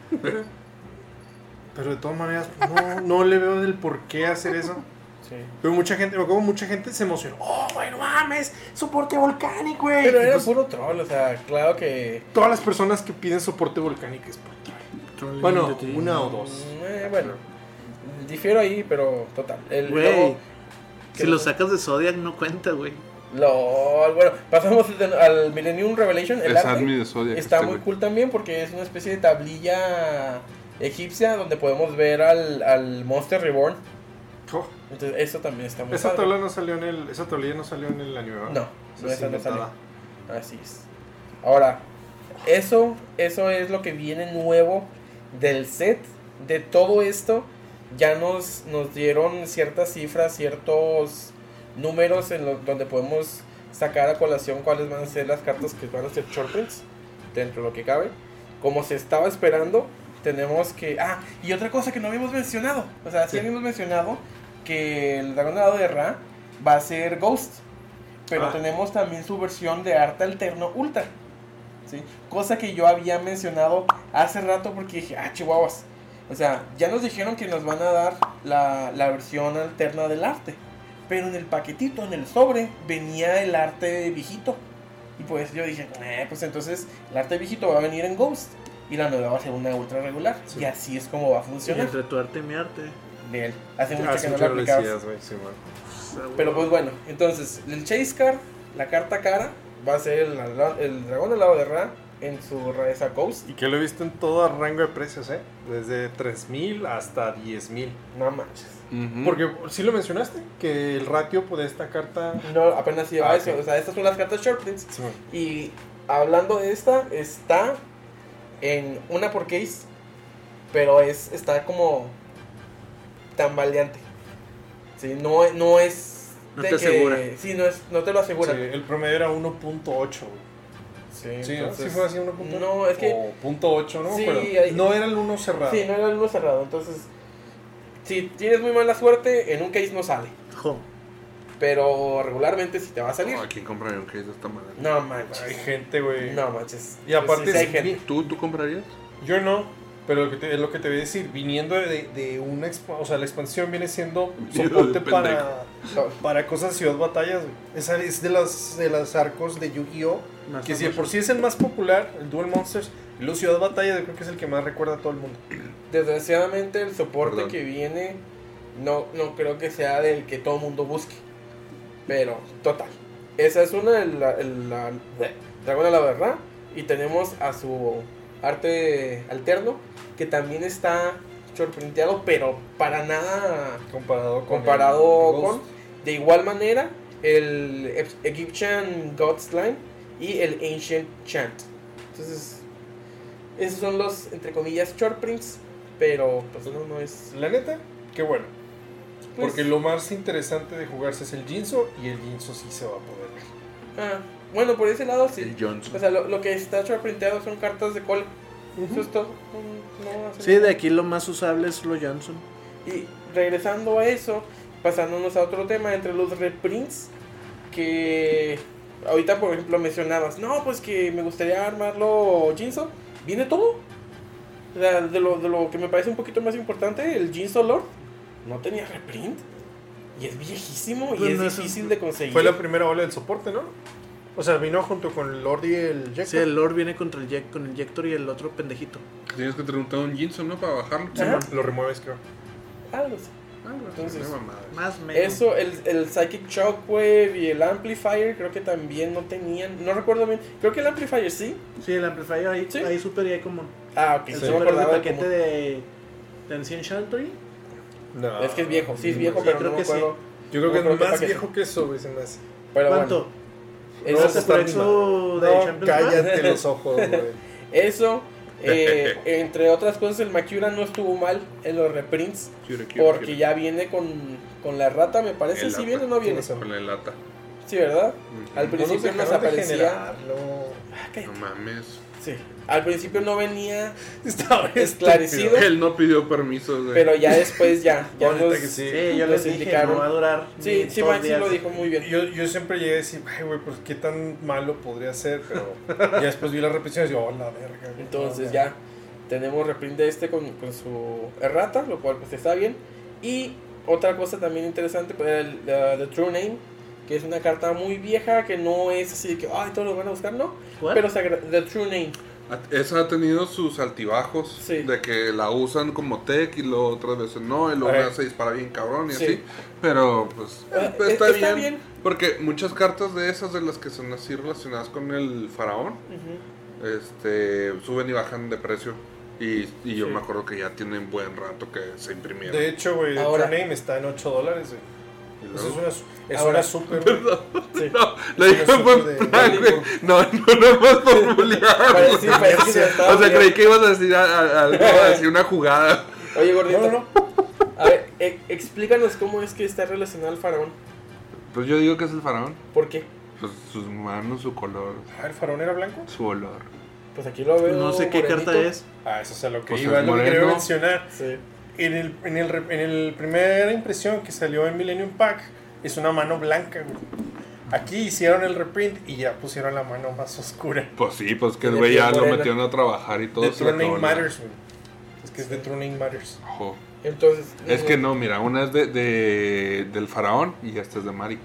Pero de todas maneras, pues, no, no le veo del por qué hacer eso. Sí. Pero mucha gente, me acuerdo, mucha gente se emocionó. ¡Oh, güey, no mames! ¡Soporte Volcanic, güey! Pero Y, era pues, puro troll, o sea, claro que. todas las personas que piden soporte Volcanic es por troll. Bueno, una o dos. Mm, eh, bueno, difiero ahí, pero total. El, Güey, luego- si lo sacas de Zodiac no cuenta, güey. LOL, bueno, pasamos de- al Millennium Revelation. El Es arte Admi de Zodiac. está este muy güey. cool también porque es una especie de tablilla egipcia donde podemos ver al, al Monster Reborn. Oh, Entonces, eso también está muy esa padre. tabla no salió en el. Esa tablilla no salió en el anime, ¿verdad? No, Esa no, es esa no salió. inventada. Así es. Ahora, eso, eso es lo que viene nuevo del set. De todo esto, ya nos, nos dieron ciertas cifras, ciertos números en los donde podemos sacar a colación cuáles van a ser las cartas que van a ser short prints, dentro de lo que cabe. Como se estaba esperando, tenemos que... Ah, y otra cosa que no habíamos mencionado. O sea, sí, Sí. habíamos mencionado que el dragón helado de Ra va a ser Ghost. Pero Ah. tenemos también su versión de arte alterno Ultra. ¿Sí? Cosa que yo había mencionado hace rato porque dije, ah, chihuahuas. O sea, ya nos dijeron que nos van a dar la, la versión alterna del arte. Pero en el paquetito, en el sobre, venía el arte viejito. Y pues yo dije, eh, pues entonces el arte viejito va a venir en Ghost. Y la nueva va a ser una ultra regular. Sí. Y así es como va a Y funcionar. entre tu arte y mi arte. De él. Hace mucho Ah, que sí, no lo mucho lo aplicabas. decías, güey, sí, bueno. Pero pues bueno, entonces el Chase Card, la carta cara, va a ser el, el dragón del lado de Ra en su rareza Ghost. Y que lo he visto en todo rango de precios, ¿eh? Desde tres mil hasta diez mil. No manches. Ujú. Porque sí lo mencionaste, que el ratio pues, de esta carta... No, apenas iba Ah, a eso. ok. O sea, estas son las cartas Short Prints. Sí, Y hablando de esta, está en una por case, pero es está como tambaleante. Sí, no, no es. No de te que- asegura. Sí, no, es, no te lo asegura. Sí, el promedio era uno punto ocho. Sí, Sí, ¿no? entonces- ¿Sí fue así uno punto ocho? No, es que. O punto ocho, ¿no? Sí, Pero hay- no era el uno cerrado. Sí, no era el uno cerrado. Entonces, si tienes muy mala suerte, en un case no sale. Home. Pero regularmente sí te va a salir. No, ¿quién compraría un case de esta manera? No manches. Hay gente, güey. No manches. Y aparte Sí, sí hay es gente. ¿Tú, ¿Tú comprarías? Yo no, pero lo que te- es lo que te voy a decir. Viniendo de, de una expa- o sea, la expansión viene siendo soporte Pendejo. para, para cosas Ciudad Batallas, güey. Esa es de las, de las arcos de Yu-Gi-Oh! Más Que si de famoso. por sí es el más popular, el Duel Monsters, y luego Ciudad Batallas, yo creo que es el que más recuerda a todo el mundo. Desgraciadamente el soporte Perdón. que viene no, no creo que sea del que todo el mundo busque. Pero, total. Esa es una, el, el, la, Dragón a la verdad. Y tenemos a su arte alterno, que también está shortprinteado, pero para nada Comparado con. comparado el con. Ghost. De igual manera, el Ep- Egyptian God's Line y el Ancient Chant. Entonces, esos son los, entre comillas, short prints. Pero, pues no, no es. La neta, qué bueno. Pues, Porque lo más interesante de jugarse es el Jinzo, y el Jinzo sí se va a poder ver. ah, bueno, por ese lado sí. El Johnson. O sea, lo, lo que está short printeado son cartas de call. Eso es todo. No- no hace Sí, nada. de aquí lo más usable es lo Johnson. Y regresando a eso, pasándonos a otro tema, entre los reprints, que ahorita por ejemplo mencionabas, no, pues que me gustaría armarlo Jinzo, viene todo. O sea, de lo, de lo que me parece un poquito más importante, el Jinzo Lord no tenía reprint. Y es viejísimo Pues y es no es- difícil de conseguir. Fue la primera ola del soporte, ¿no? O sea, vino junto con el Lord y el Jack. Sí, el Lord viene contra el Jack, con el Jector y el otro pendejito. Tienes que tener un Jinson, ¿no? Para bajarlo. Ajá. Lo remueves, creo. Algo así. Ah, bueno, Entonces, una mamada. Más o menos. Eso, el, el Psychic Shockwave y el Amplifier creo que también no tenían, no recuerdo bien, creo que el Amplifier sí. Sí, el Amplifier ahí, Sí. ahí super y ahí común. Ah, ok, El sí, me super es de acordaba de paquete cómo- de, de Ancient Sheltery. No. Es que es viejo, sí es viejo, Sí, pero creo no me que sí. acuerdo. Yo creo No que creo es que más paquete. viejo que eso, güey, se me hace. Pero ¿Cuánto? bueno, No eso, vas a estar por eso ni de mal. No, Champions cállate los ojos, güey. eso eh, entre otras cosas, el Makura no estuvo mal en los reprints, Quiero, quiero, porque quiero. ya viene con, con la rata, me parece, El si lata. viene o no viene. Sí, no sé. Con la lata. Sí, ¿verdad? Ujú. Al No principio nos nos dejaron de aparecía. generarlo. Ah, cállate. No mames. Sí. Al principio no venía Estaba esclarecido, estúpido. Él no pidió permiso, güey. pero ya después ya. Ya La neta nos- que sí. Sí, yo nos les dije, indicaron. no va a durar. Sí, ni sí, dos Maxi días. lo dijo muy bien. Yo, yo siempre llegué a decir, ay, güey, pues qué tan malo podría ser, pero ya después vi la repetición y digo, oh, la verga. güey, Entonces no, ya tenemos reprint de este con, con su errata, lo cual pues está bien. Y otra cosa también interesante, pues era el la- The True Name, que es una carta muy vieja que no es así de que, ay, todos lo van a buscar, no. ¿Cuál? Pero se agra- The True Name. Esa ha tenido sus altibajos. Sí. De que la usan como tech y luego otras veces no. Y luego Ay. una se dispara bien cabrón y Sí. así. Pero pues Eh, pues, eh, está, está bien, bien. Porque muchas cartas de esas, de las que son así relacionadas con el faraón, Ujú. este suben y bajan de precio. Y, y yo Sí. me acuerdo que ya tienen buen rato que se imprimieron. De hecho, güey, el Ahora- True Name está en ocho dólares, güey. Y Pues luego- es una, es Ahora- una super, güey. Sí. No, lo Es dije una en buen super de- plan, de- güey. No, no, no más por bullear. Parece- sí, parece que se estaba O sea, olvidando. creí que ibas a decir a- a- algo así, una jugada. Oye, gordito. No, no, A ver, e- explícanos cómo es que está relacionado al faraón. Pues yo digo que es el faraón. ¿Por qué? Pues sus manos, su color, Ah, ¿el faraón era blanco? su olor. Pues aquí lo veo. No sé qué morenito. carta es. Ah, eso es a lo que Pues iba, es lo que quería moreno. mencionar. Sí. En el, en el, re- en el primera impresión que salió en Millennium Pack, es una mano blanca, güey. Aquí hicieron el reprint y ya pusieron la mano más oscura. Pues sí, pues que el De güey ya piel lo morena. metieron a trabajar y todo. The se True le Name acabó la- Matters, güey. Es que es The True Name Matters. Ojo. Entonces. Es que no, mira, una es de, de- del faraón y esta es de Marik.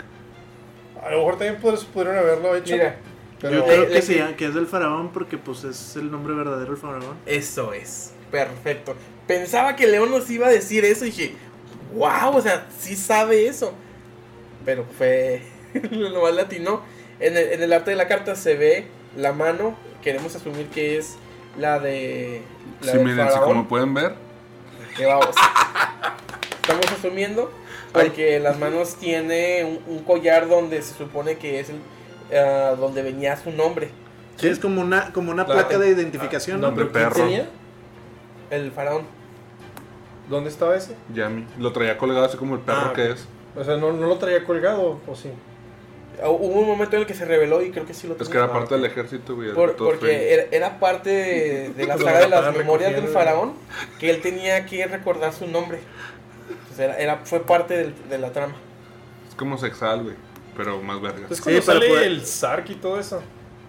A lo mejor también pudieron, pudieron haberlo hecho. Mira, pero Yo creo Le- que le- sí, que es del faraón porque pues es el nombre verdadero del faraón. eso es. Perfecto. Pensaba que León nos iba a decir eso y dije, wow, o sea, sí sabe eso. pero fue lo más latino. En el, en el arte de la carta se ve la mano, queremos asumir que es la de la Sí, del miren, si faraón. como pueden ver, Que vamos. Estamos asumiendo porque en las manos tiene un, un collar donde se supone que es el, uh, donde venía su nombre, Sí, es como una, como una La- placa de identificación, ¿no? No, pero De ¿quién perro. tenía? el faraón. ¿Dónde estaba ese? Yami lo traía colgado así como el perro Ah, que ok. es. O sea, ¿no, no lo traía colgado o sí? Uh, Hubo un momento en el que se reveló y creo que sí lo Es tenía. que era Ah, parte ok. del ejército, güey. Por- todo feo. porque era, era parte de, de la Lo saga de las estaban memorias del recogiendo. faraón, que él tenía que recordar su nombre. Entonces era, era- fue parte del- de la trama. Es como Sexal, güey. Pero más verga. Es Sí, cuando para sale poder- el Sark y todo eso.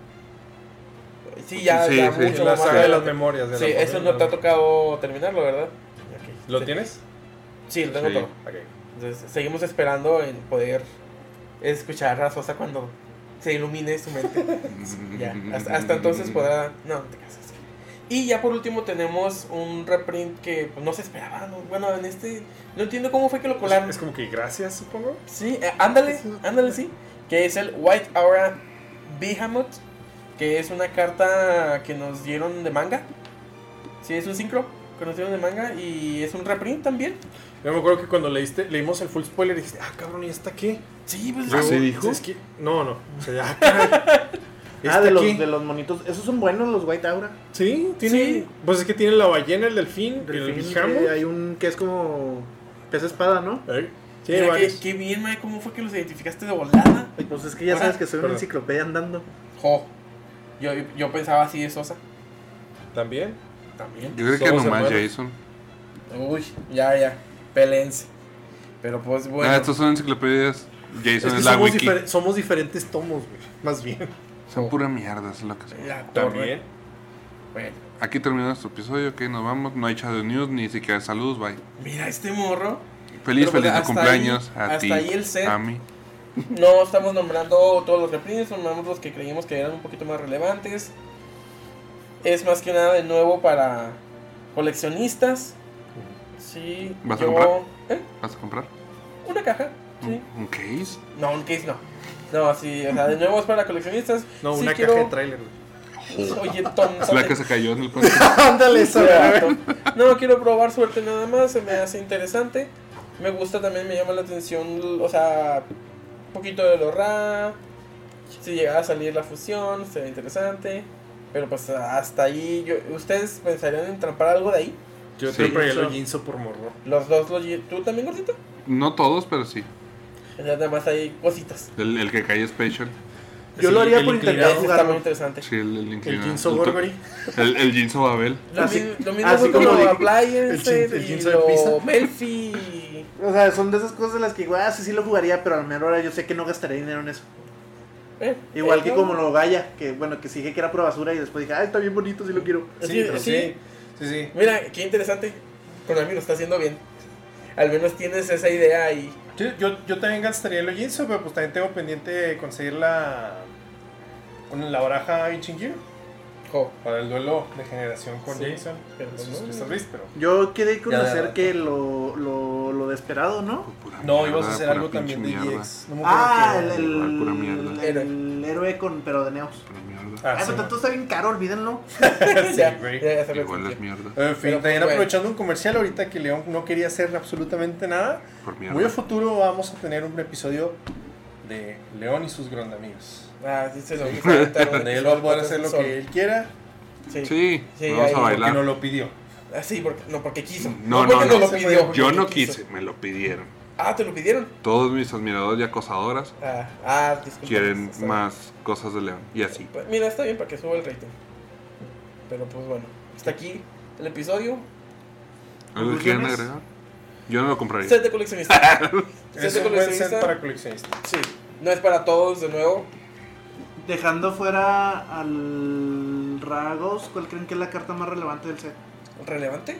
Sí, ya, Sí, ya sí. mucho En la más saga de las adelante. memorias. De Sí, la eso no te ha tocado terminarlo, ¿verdad? Ok. ¿Lo Sí. tienes? Sí, lo tengo Sí. todo. Ok. Entonces, seguimos esperando en poder escuchar a Sosa cuando se ilumine su mente. Ya, hasta, hasta entonces podrá... No, no te casas. Y ya por último tenemos un reprint que pues, no se esperaba. ¿no? Bueno, en este... No entiendo cómo fue que lo colaron. Es como que gracias, supongo. Sí, eh, ándale, ándale, sí. Que es el White Aura Behemoth. Que es una carta que nos dieron de manga. Sí, es un sincro que nos dieron de manga. Y es un reprint también. Yo me acuerdo que cuando leíste, leímos el full spoiler dijiste, ah, cabrón, ¿y esta qué? Sí, pues... ¿Ah, sí dijo? Es que, no, no. O sea, ya, caray. Ah, ¿Esta de los, qué? de los monitos. Esos son buenos, los White Aura. Sí, tiene. Sí. Pues es que tiene la ballena, el delfín, el Delfín, bijamo. que hay un que es como pez espada, ¿no? ¿Eh? Sí, Mira, qué, varios. qué bien, Mae, ¿cómo fue que los identificaste de volada? Pues es que ya Ahora, sabes que soy una perdón. enciclopedia andando. Jo, yo, yo pensaba así de Sosa. También. También. Yo creo que Somos nomás hermanos. Jason. Uy, ya, ya, pelense. Pero pues bueno. Ah, estos son enciclopedias. Jason Es es, que la somos, wiki. difer- somos diferentes tomos, güey. Más bien. Son pura mierda, eso es lo que son. La torre. También. Bueno, Aquí termina nuestro episodio, ok, nos vamos. No hay chat de news, ni siquiera saludos, bye. mira este morro. Feliz, Pero, pues, feliz de hasta cumpleaños ahí- a hasta ti, ahí el set. a mí. No estamos nombrando todos los reprints, nombramos los que creímos que eran un poquito más relevantes. Es más que nada de nuevo para coleccionistas. Sí, ¿Vas a yo. comprar? ¿Eh? ¿Vas a comprar? Una caja, sí. ¿Un, un case? No, un case no. No, sí, o sea, de nuevo es para coleccionistas. No, Sí una quiero- caja de trailer, güey. Oye, tonto. Es la que se cayó en el podcast. Ándale, esa, güey. No, quiero probar suerte nada más, se me hace interesante. Me gusta también, me llama la atención, o sea, un poquito de lo ra. Si llegara a salir la fusión, sería interesante. Pero pues hasta ahí, yo, ¿ustedes pensarían en trampar algo de ahí? Yo Sí. te traía el Jinso por morro. Los dos, los, ¿tú también, gordito? No todos, pero sí. Nada más hay cositas. El, el que cae special. Yo Sí, lo haría el por inclinado. intentar Ese está muy jugarlo. interesante. Sí, el, el El inclinado. Jinso El- Gorgory. El, el Jinso Babel. Lo, Así- mi- lo mismo así fue como como de- Appliance el chin- el y chinzo de lo pizza. Melfi. O sea, son de esas cosas en las que igual ah, sí, sí lo jugaría, pero a la mejor hora yo sé que no gastaré dinero en eso. Eh, Igual eh, que no. como lo Gaia, que bueno, que sí dije que era pura basura y después dije, ay, está bien bonito, sí lo quiero. Sí, Sí, pero sí. sí. Sí, sí. Mira, qué interesante. Konami lo está haciendo bien. Al menos tienes esa idea y Yo, yo, yo también gastaría el Jinso, pero pues también tengo pendiente conseguir la. Con la baraja Ichingir jo, para el duelo de generación con Sí, Jason. pero Eso no. es Crystal Beast, pero. Yo quedé con Ya, ya, hacer ya. que lo, lo, lo de esperado, ¿no? Pura No, mierda, ibas a hacer pura algo pinche también de mierda. G X. No me acuerdo Ah, qué el, era. el, Igual, pura mierda. el, el héroe con, pero de Neos. Pura mierda. Ah, Ah, sí, pero tanto está bien caro, olvídenlo. sí, ya, güey. ya, ya se Igual me es mierda. En fin, Pero, también pues, bueno. aprovechando un comercial ahorita que León no quería hacer absolutamente nada. Por mierda. Muy a futuro vamos a tener un episodio de León y sus grandamigos. Ah, sí se lo vamos a aventar un Donde él va a poder hacer lo solo. que él quiera, Sí, Sí, Sí, vamos ahí- a porque bailar. no lo pidió. Ah, sí, porque, no, porque quiso. No, porque no, no. lo pidió. Yo porque no quiso. quise, me lo pidieron. Ah, ¿te lo pidieron? Todos mis admiradores y acosadoras Ah, ah disculpa. quieren Está bien. más cosas de León. Y así. Pues, mira, está bien para que suba el rating. Pero pues bueno, hasta aquí el episodio. ¿Algo que quieren ¿Conclusiones? agregar? Yo no lo compraría. Set de coleccionista. set Es de un buen coleccionista. set para coleccionistas. Sí, no es para todos de nuevo. Dejando fuera al Ragos, ¿cuál creen que es la carta más relevante del set? ¿Relevante?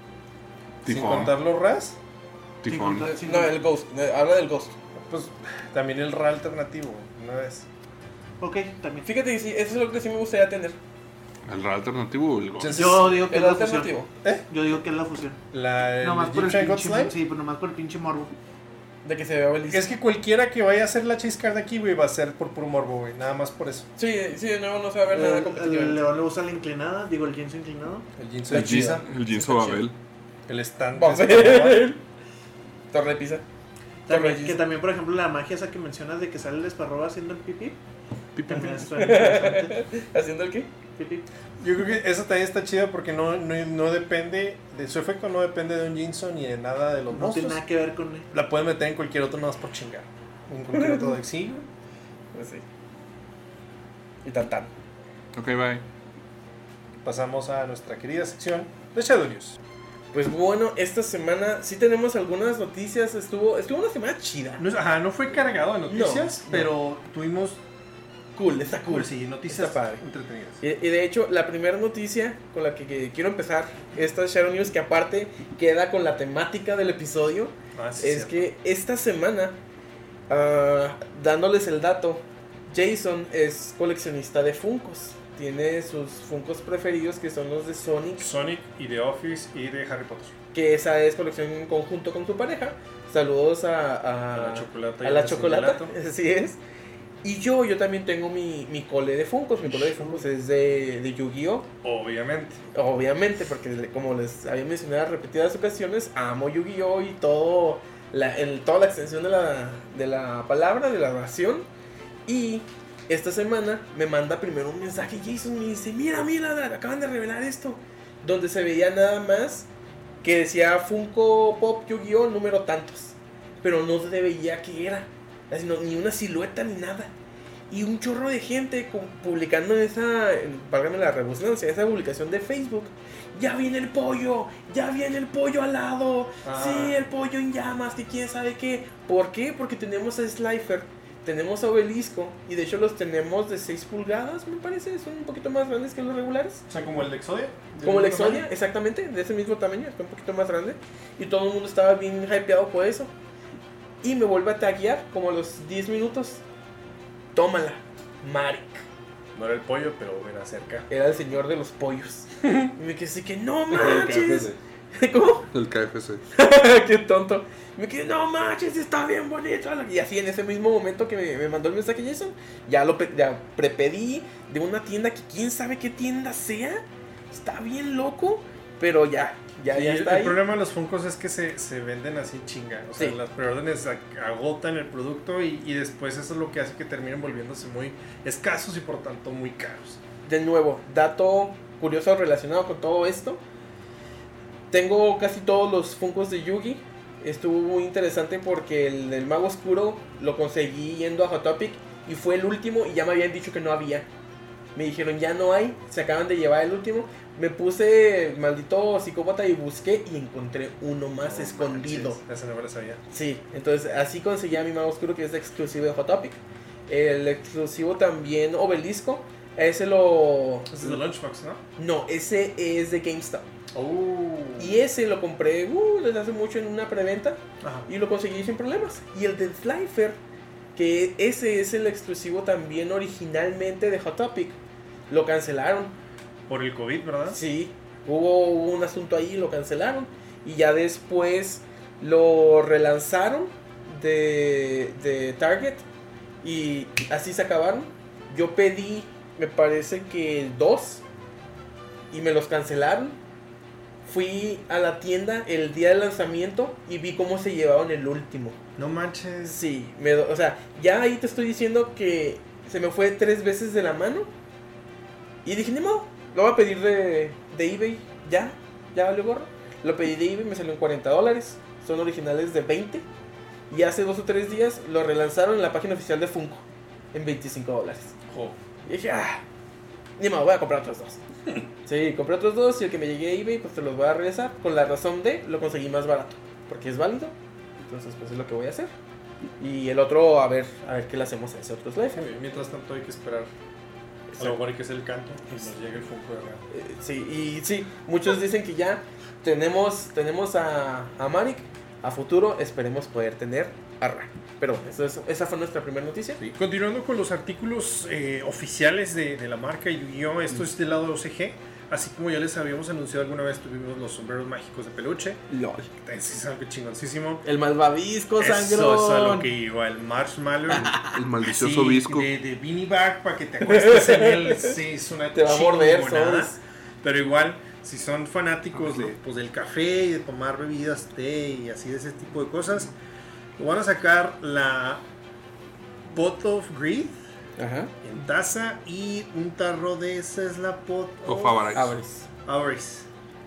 Sin Tifón. contar los Ras, Tifón. contar- Sí, No, el Ghost. eh, Habla del Ghost. pues también el Ra alternativo, ¿no es? Ok, también. Fíjate que sí, eso es lo que sí me gustaría tener. ¿El Real alternativo o el Ghost? Entonces, Yo digo que El es la fusión. alternativo. ¿Eh? Yo digo que es la fusión. La el Nomás por el Egyptian God pinche, Slime. sí, pero nomás por el pinche morbo. De que se vea obelisco. Es que cualquiera que vaya a hacer la chase card aquí, güey, va a ser por puro morbo, güey. Nada más por eso. Sí, sí, de nuevo no se va a ver nada El, competitivo. el león le usa la inclinada, digo el Jinzo inclinado. El Jinzo El de Pisa. Jin- el Jinzo Babel. El stand. Babel. Torre de Pisa. También, Torre que Jinzo. también, por ejemplo, la magia esa que mencionas de que sale el esparrobo haciendo el pipí. Pipi. También suena interesante. ¿Haciendo el qué? Pipí. Yo creo que eso también está chido porque no, no, no depende, de su efecto no depende de un Jinzo ni de nada de los No monstruos. tiene nada que ver con él. La pueden meter en cualquier otro nada más por chingar. En cualquier otro deck, sí. Pues sí. Y tan tan. Ok, bye. Pasamos a nuestra querida sección de Shadow News. Pues bueno, esta semana sí tenemos algunas noticias. Estuvo, estuvo una semana chida. No, ajá, no fue cargado de noticias, No, no. pero tuvimos Cool, está cool. cool, sí, noticias Está padre. entretenidas. Y, y de hecho, la primera noticia con la que, que quiero empezar esta Shadow News, que aparte queda con la temática del episodio, Ah, sí, es cierto. que esta semana, ah, dándoles el dato, Jason es coleccionista de Funkos. Tiene sus Funkos preferidos, que son los de Sonic, Sonic y The Office y de Harry Potter. que esa es colección en conjunto con su pareja. Saludos a, a, A la chocolata y a la al chocolata, señalato. así es. Y yo, yo también tengo mi, mi cole de Funkos. Mi cole de Funkos es de, de Yu-Gi-Oh! Obviamente. Obviamente, porque como les había mencionado en repetidas ocasiones, amo Yu-Gi-Oh! Y todo la, el, toda la extensión de la, de la palabra, de la oración. Y esta semana me manda primero un mensaje Jason, me dice, mira, mira, acaban de revelar esto. Donde se veía nada más que decía Funko Pop Yu-Gi-Oh! Número tantos. Pero no se veía qué era. Así, no, ni una silueta ni nada. Y un chorro de gente con- publicando en esa, en- válgame la redundancia, esa publicación de Facebook. Ya viene el pollo, ya viene el pollo alado. Ah. Sí, el pollo en llamas, que quién sabe qué. ¿Por qué? Porque tenemos a Slifer, tenemos a Obelisco. Y de hecho los tenemos de seis pulgadas, me parece. Son un poquito más grandes que los regulares. O sea, como el de Exodia. Como el ¿Del mismo Exodia, tamaño? exactamente, de ese mismo tamaño, está un poquito más grande. Y todo el mundo estaba bien hypeado por eso. Y me vuelve a taguear como a los diez minutos. Tómala, Marik. No era el pollo, pero era cerca. Era el señor de los pollos. Y me quedé así que, no El manches. K F C. ¿Cómo? El K F C. Qué tonto. Me quedé, no manches, está bien bonito. Y así en ese mismo momento que me, me mandó el mensaje Jason, ya lo pe- ya prepedí de una tienda que quién sabe qué tienda sea. Está bien loco, pero ya, ya, Y ya el, está el ahí. problema de los Funkos es que se, se venden así chinga. O sea, Sí. las preórdenes ag- agotan el producto y, y después eso es lo que hace que terminen volviéndose muy escasos y por tanto muy caros. De nuevo, dato curioso relacionado con todo esto. Tengo casi todos los Funkos de Yugi. Estuvo muy interesante porque el del Mago Oscuro lo conseguí yendo a Hot Topic y fue el último y ya me habían dicho que no había. Me dijeron ya no hay, se acaban de llevar el último. Me puse maldito psicópata y busqué y encontré uno más No escondido. manches, esa no me la sabía. Sí, entonces así conseguí a mi Mago Oscuro, que es exclusivo de Hot Topic. El exclusivo también Obelisco. Ese lo... Ese es de Lunchbox, ¿no? No, ese es de GameStop. Oh. Y ese lo compré uh, desde hace mucho en una preventa Ajá. y lo conseguí sin problemas. Y el de Slifer, que ese es el exclusivo también originalmente de Hot Topic, lo cancelaron. Por el COVID, ¿verdad? Sí, hubo un asunto ahí, lo cancelaron. Y ya después lo relanzaron de, de Target y así se acabaron. Yo pedí, me parece que dos y me los cancelaron. Fui a la tienda el día del lanzamiento y vi cómo se llevaban el último. No manches. Sí, me, do- o sea, ya ahí te estoy diciendo que se me fue tres veces de la mano. Y dije, ni modo, lo voy a pedir de, de eBay. Ya, ya valió gorro. Lo pedí de eBay, me salió en cuarenta dólares. Son originales de veinte. Y hace dos o tres días lo relanzaron en la página oficial de Funko en veinticinco dólares. Jo. Y dije, ah, ni modo, voy a comprar otros dos. Sí, compré otros dos y el que me llegue a eBay, pues te los voy a regresar. Con la razón de lo conseguí más barato. Porque es válido. Entonces, pues es lo que voy a hacer. Y el otro, a ver, a ver qué le hacemos a ese otro Slifer. Muy bien, mientras tanto hay que esperar. A Exacto. lo mejor hay que hacer el canto y nos llegue el Funko de real. Eh, sí, y sí, muchos dicen que ya tenemos, tenemos a, a Marik. A futuro esperemos poder tener a Ra. Pero eso es- esa fue nuestra primera noticia. Sí, continuando con los artículos eh, oficiales de, de la marca Yu-Gi-Oh! Esto es del lado de O C G. Así como ya les habíamos anunciado alguna vez, tuvimos los sombreros mágicos de peluche. LOL. Es algo chingoncísimo. El malvavisco, Eso sangrón. es a lo que iba, el marshmallow. El maldicioso así, visco. De, de beanie bag para que te acuestes en él. Sí, es una Te va a morder, chingonada. sobres. Pero igual, si son fanáticos de, pues, del café y de tomar bebidas, té y así de ese tipo de cosas, van a sacar la Pot of Greed Ajá. en taza y un tarro de esa es la Pot O of Favarax. Abres. Avarice.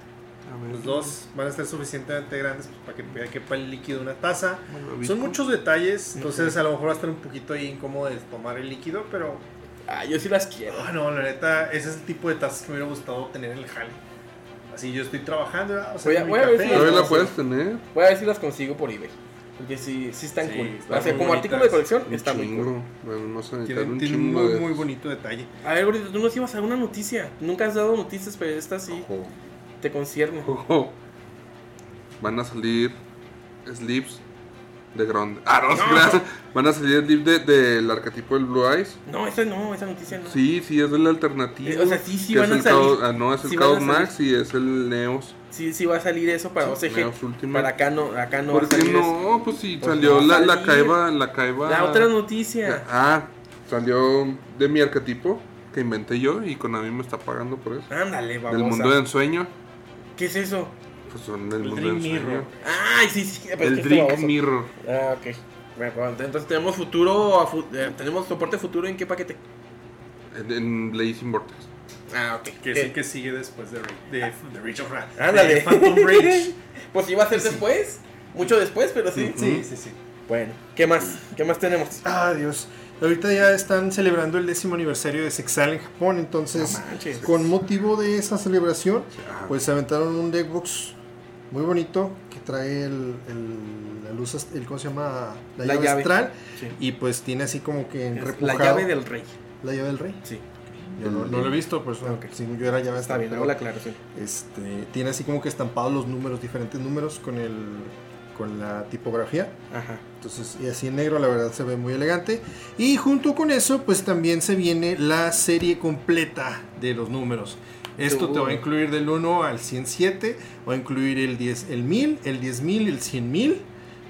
A ver. Los dos van a estar suficientemente grandes pues, para que ya quepa el líquido en una taza. Malvavisco. Son muchos detalles, entonces a lo mejor va a estar un poquito ahí incómodo de tomar el líquido, pero Ah, yo sí las quiero. ah, no, la neta, ese es el tipo de tazas que me hubiera gustado tener en el jale. Así yo estoy trabajando, ¿verdad? O sea, Voy a- con mi voy a ver café, si Todavía las la puedes tener. Voy a ver si las consigo por eBay. Porque sí, sí están Sí, cool. están O sea, muy como bonitas. artículo de colección Un está muy chingo. cool. Bueno, no sé, necesitar tiene, un tiene un chingo muy, de... muy bonito detalle. A ver, gordito, tú nos ibas a dar una noticia. Nunca has dado noticias, pero esta sí Ojo, te concierne. ojo. Van a salir slips de Grond. Ah, no, No. se crean. Van a salir slips de- del arquetipo del Blue Eyes. No, esa no, esa noticia no. Sí, sí, es del alternativo. Eh, o sea, sí, sí que van es a el salir. Chaos- ah, no, es el Sí van a Chaos salir. Max y es el Neos. Sí, sí va a salir eso para O C G. Neos Ultimate. Para acá no, acá no va a ¿Por qué salir eso. no? Pues sí, Pues salió no va a la, la salir. Kaiba, la Kaiba. La otra noticia. Ah, salió de mi arquetipo que inventé yo y Konami me está pagando por eso. Ándale, vamos. Del mundo de ensueño. ¿Qué es eso? Pues son del El mundo Dream de ensueño. Mirror. Ay, sí, sí. pero es El que está Drink baboso. Mirror. Ah, ok. Bueno, bueno, entonces tenemos futuro, a fu- eh, tenemos soporte futuro en qué paquete. En, en Blazing Vortex. Ah, ok. Que ¿Qué? es el que sigue después de, de, de Reach of Wrath. Ándale. De Phantom Rage. Pues iba a ser Sí. después, mucho después, pero sí. Sí, sí, sí. Bueno, ¿qué más? ¿Qué más tenemos? Ah, Dios. Ahorita ya están celebrando el décimo aniversario de Sexal en Japón, entonces, No manches. con motivo de esa celebración, Ah, pues se aventaron un deckbox muy bonito que trae el, el- la luz, ast- el, ¿cómo se llama? La, La llave, llave. astral, Sí. y pues tiene así como que Es la repujado. llave del rey. La llave del rey. Sí, Yo no, no lo he visto, pues Ok. según yo era llave está astral. bien, pero, hago la aclaración. este, tiene así como que estampados los números, diferentes números con el con la tipografía. Ajá. Entonces, y así en negro, la verdad se ve muy elegante. Y junto con eso, pues también se viene la serie completa de los números. Esto te va a incluir del uno al ciento siete, va a incluir el diez, el mil, el diez mil, el cien mil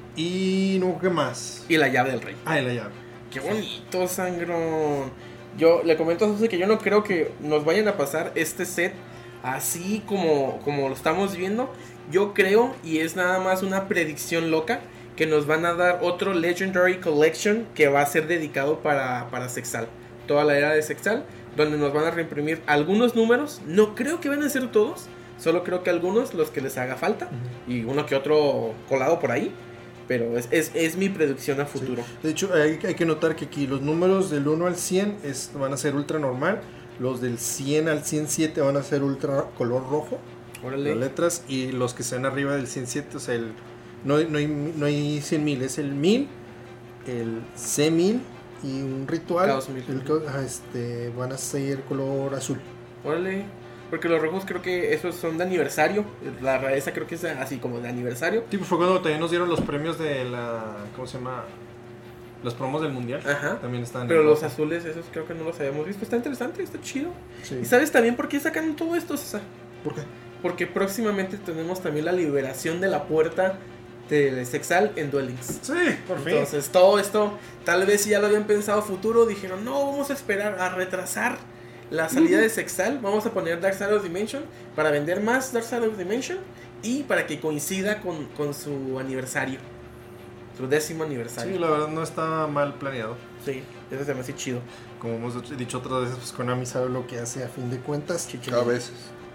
y no, ¿qué más? Y la llave del rey. Ah, y la llave. Qué bonito, sangrón. Yo le comento a José que yo no creo que nos vayan a pasar este set así como, como lo estamos viendo. Yo creo, y es nada más una predicción loca, que nos van a dar otro Legendary Collection que va a ser dedicado para, para Sexal. Toda la era de Sexal, donde nos van a reimprimir algunos números. No creo que van a ser todos, solo creo que algunos, los que les haga falta. Y uno que otro colado por ahí. Pero es, es, es mi predicción a futuro. De hecho, hay, hay que notar que aquí los números del uno al cien es, van a ser ultra normal. Los del cien al ciento siete van a ser ultra color rojo. Órale. Las letras. Y los que están arriba del ciento siete, o sea, el, no, no, hay, no hay cien mil, es el mil, el C mil y un ritual. Caos mil. El caos- ah, este, van a ser color azul. Órale. Porque los rojos creo que esos son de aniversario. La rareza creo que es así como de aniversario. Tipo, fue cuando también nos dieron los premios de la. ¿Cómo se llama? Los promos del mundial. Ajá. También están. Pero en los rojo. azules, esos creo que no los habíamos visto. Está interesante, está chido. Sí. ¿Y sabes también por qué sacan todo esto, César? ¿Por qué? Porque próximamente tenemos también la liberación de la puerta del Sexal en Duel Links. Sí, por fin. Entonces todo esto, tal vez si ya lo habían pensado a futuro, dijeron, no, vamos a esperar a retrasar la salida de Sexal. Vamos a poner Dark Side of Dimension para vender más Dark Side of Dimension y para que coincida con, con su aniversario. Su décimo aniversario. Sí, la verdad no está mal planeado. Sí, eso se me hace chido. Como hemos dicho otras veces, pues Konami sabe lo que hace a fin de cuentas. A veces.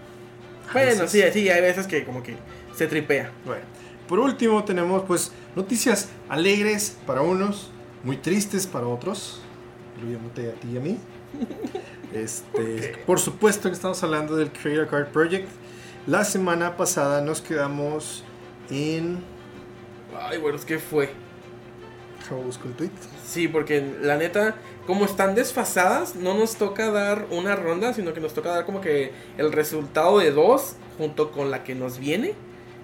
Bueno, sí, sí, hay veces que como que se tripea. Bueno, por último tenemos pues noticias alegres para unos, muy tristes para otros, incluyéndote a ti y a mí. Este, por supuesto que estamos hablando del Creator Card Project. La semana pasada nos quedamos en... Ay, bueno, es que fue. Déjame buscar el tweet. Sí, porque la neta, como están desfasadas, no nos toca dar una ronda, sino que nos toca dar como que el resultado de dos junto con la que nos viene.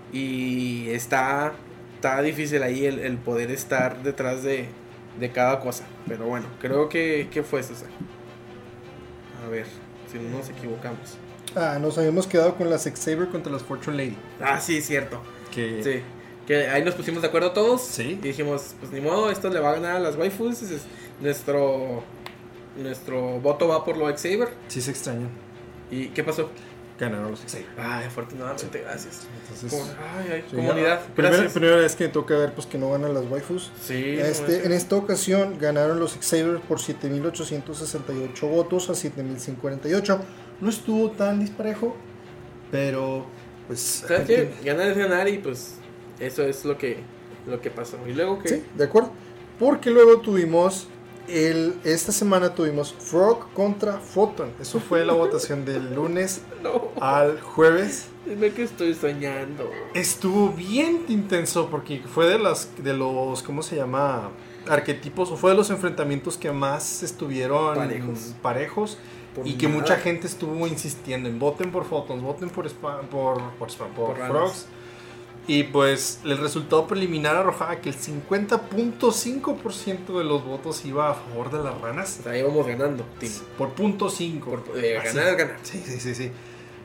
Y está, está difícil ahí el, el poder estar detrás de, de cada cosa. Pero bueno, creo que, que fue César. A ver, si no nos equivocamos. Ah, nos habíamos quedado con las X-Saber contra las Fortune Lady. Ah, sí, cierto. Que... Sí. Que ahí nos pusimos de acuerdo todos. Sí. Y dijimos, pues ni modo, esto le va a ganar a las waifus. Es nuestro, nuestro voto va por lo X-Saber. Sí se extrañan. ¿Y qué pasó? Ganaron los X-Saber. Ay, afortunadamente, gracias. Entonces, Como- ay, ay, sí, comunidad, ya, primera, gracias. primera vez que me toca ver pues que no ganan las waifus. Sí, Este, no, en esta ocasión ganaron los X-Saber por siete mil ochocientos sesenta y ocho votos a siete mil ciento cuarenta y ocho. No estuvo tan disparejo, pero pues... ¿sabes qué? Ganar es ganar y pues eso es lo que, lo que pasó. Y luego que... Sí, de acuerdo. Porque luego tuvimos, el, esta semana tuvimos Frog contra Photon. Eso fue la votación del lunes No, al jueves. dime que estoy soñando. Estuvo bien intenso porque fue de las de los ¿cómo se llama? Arquetipos, o fue de los enfrentamientos que más estuvieron Parejos. parejos Por y que nada. mucha gente estuvo insistiendo en voten por Photons, voten por spam, por por, spam, por, Por ranas. Frogs. Y pues el resultado preliminar arrojaba que el cincuenta punto cinco por ciento de los votos iba a favor de las ranas. O sea, íbamos ganando, team. Por punto cinco. Por- eh, Así. ganar es ganar. Sí, sí, sí, sí.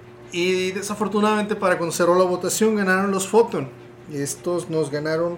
Y desafortunadamente para cuando cerró la votación ganaron los Photon. Y estos nos ganaron,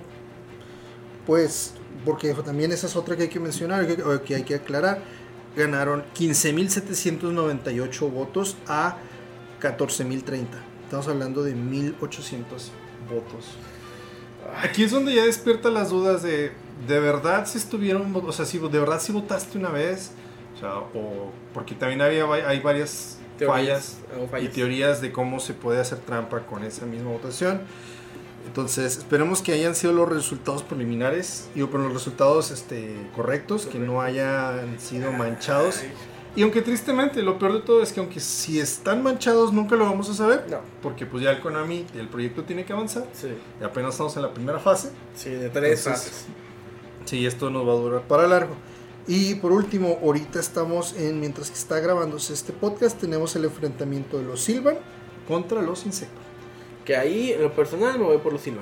pues, porque también esa es otra que hay que mencionar, que, o que hay que aclarar. Ganaron quince mil setecientos noventa y ocho votos a catorce mil treinta. Estamos hablando de mil ochocientos votos. Aquí es donde ya despierta las dudas de, ¿de verdad si estuvieron, o sea, si de verdad si votaste una vez? O sea, o porque también había, hay varias Teorías, fallas o fallas. y teorías de cómo se puede hacer trampa con esa misma votación. Entonces, esperemos que hayan sido los resultados preliminares, digo, pero los resultados este, correctos, que no hayan sido manchados. Ay, Y aunque tristemente, lo peor de todo es que aunque si están manchados nunca lo vamos a saber, no, porque pues ya el Konami, el proyecto tiene que avanzar, sí, y apenas estamos en la primera fase. sí, de tres Entonces, fases. Sí, esto nos va a durar para largo. Y por último, ahorita estamos en, mientras que está grabándose este podcast, tenemos el enfrentamiento de los Sylvan contra los Insectos. Que ahí, en lo personal, me voy por los Silvan.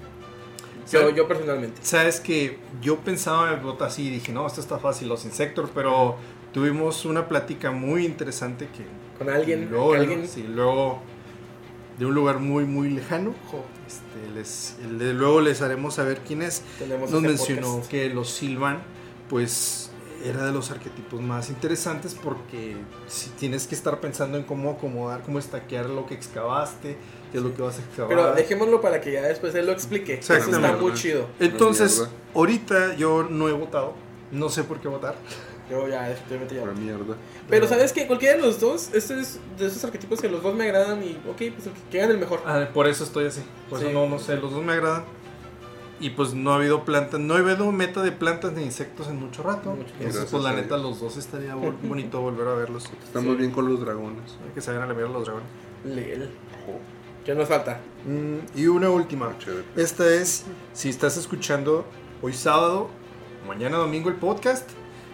Yo, ¿Sabes? yo personalmente. Sabes que yo pensaba en votar así y dije, no, esto está fácil, los Insectos, pero tuvimos una plática muy interesante que Con alguien, luego, que alguien sí, luego de un lugar muy muy lejano, este, les, el- luego les haremos saber quién es. tenemos Nos este mencionó podcast. que los Sylvan pues era de los arquetipos más interesantes porque si tienes que estar pensando en cómo acomodar, cómo estaquear lo que excavaste, qué es lo que vas a excavar. Pero dejémoslo para que ya después él lo explique. Eso Exactamente. está muy chido. Entonces, Mierda. ahorita yo no he votado, no sé por qué votar. Yo ya, definitivamente ya. Pura mierda. Pero ¿sabes qué? Cualquiera de los dos, este es de esos arquetipos que los dos me agradan y, ok, pues el que- que gane el mejor. Ah, por eso estoy así, por Sí. eso no, no sé, los dos me agradan. Y pues no ha habido plantas, no ha habido meta de plantas ni insectos en mucho rato. Mucho tiempo. Entonces, Gracias pues la a neta, Dios. los dos estaría bo- bonito volver a verlos. Estamos Sí. bien con los dragones. Hay que saber a la mierda los dragones. Leel. ¿Qué nos falta? Mm, y una última. Chévere. Esta es, si estás escuchando hoy sábado, mañana domingo el podcast,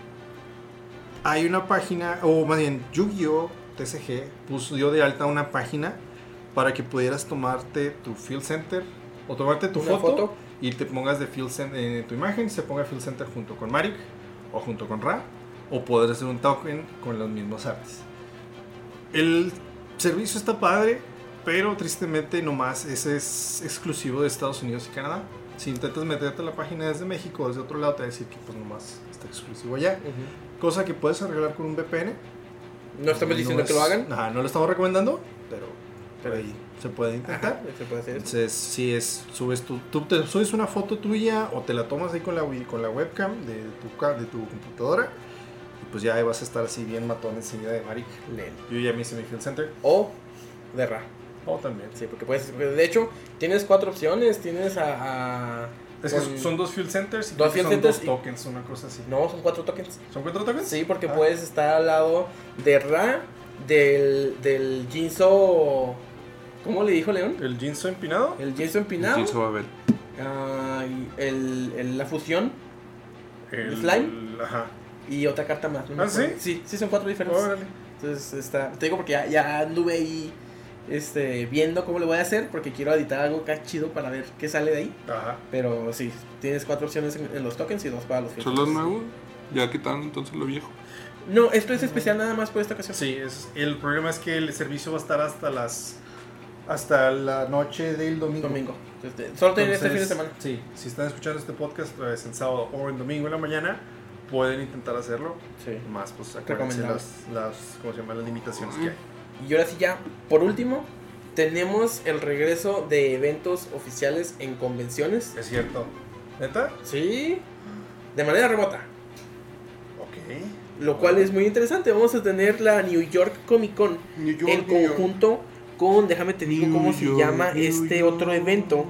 hay una página, o más bien Yu-Gi-Oh! T C G puso dio de alta una página para que pudieras tomarte tu Field Center o tomarte tu Una foto, foto. y te pongas de Field Center en tu imagen, se ponga Field Center junto con Marik o junto con Ra, o poder hacer un token con los mismos artes. El servicio está padre, pero tristemente nomás ese es exclusivo de Estados Unidos y Canadá. Si intentas meterte a la página desde México o desde otro lado, te va a decir que pues nomás está exclusivo allá. Cosa que puedes arreglar con un V P N. No estamos diciendo No que lo es- hagan. Ajá, no lo estamos recomendando, pero por ahí se puede intentar. Ajá, se puede hacer eso. Entonces, si es, subes tu, tú te subes una foto tuya o te la tomas ahí con la, wi- con la webcam de tu, ca- de tu computadora, y pues ya ahí vas a estar así bien matón enseguida de Marik. Leel. Yo ya me hice mi Field Center. O de Ra. O también. Sí, porque puedes. De hecho, tienes cuatro opciones. Tienes a. a- Es que con- son dos Field Centers y Dos creo que Field son Centers dos y- tokens, una cosa así. No, son cuatro tokens. ¿Son cuatro tokens? Sí, porque Ah. puedes estar al lado de Ra, del, del Jinzo. ¿Cómo le dijo León? El Jinzo empinado. El Jinzo empinado. Jinzo Babel. ah, y el, el- la fusión. El slime? Ajá. Y otra carta más. ¿no me ¿Ah, acuerdo? sí? Sí, sí, son cuatro diferentes. Órale. Entonces está. Te digo porque ya, ya anduve ahí este, viendo cómo le voy a hacer. Porque quiero editar algo acá chido para ver qué sale de ahí. Ajá. Pero sí, tienes cuatro opciones en, en los tokens y dos para los ¿Son filtros. los nuevos? Ya quitaron entonces lo viejo. No, esto es especial nada más por esta ocasión. Sí, es, el problema es que el servicio va a estar hasta las hasta la noche del domingo. Domingo. Este, solo tener este fin de semana. Sí, si están escuchando este podcast pues, en sábado o en domingo en la mañana, pueden intentar hacerlo. Sí. Más, pues acuérdense Recomendado. las, las, ¿cómo se llama? Las limitaciones que hay. Y ahora sí ya, por último, tenemos el regreso de eventos oficiales en convenciones. Es cierto. ¿Neta? Sí, de manera remota. Ok. Lo cual es muy interesante. Vamos a tener la New York Comic Con New York, en New York. conjunto con, déjame te digo New cómo se York, llama New este York. otro evento.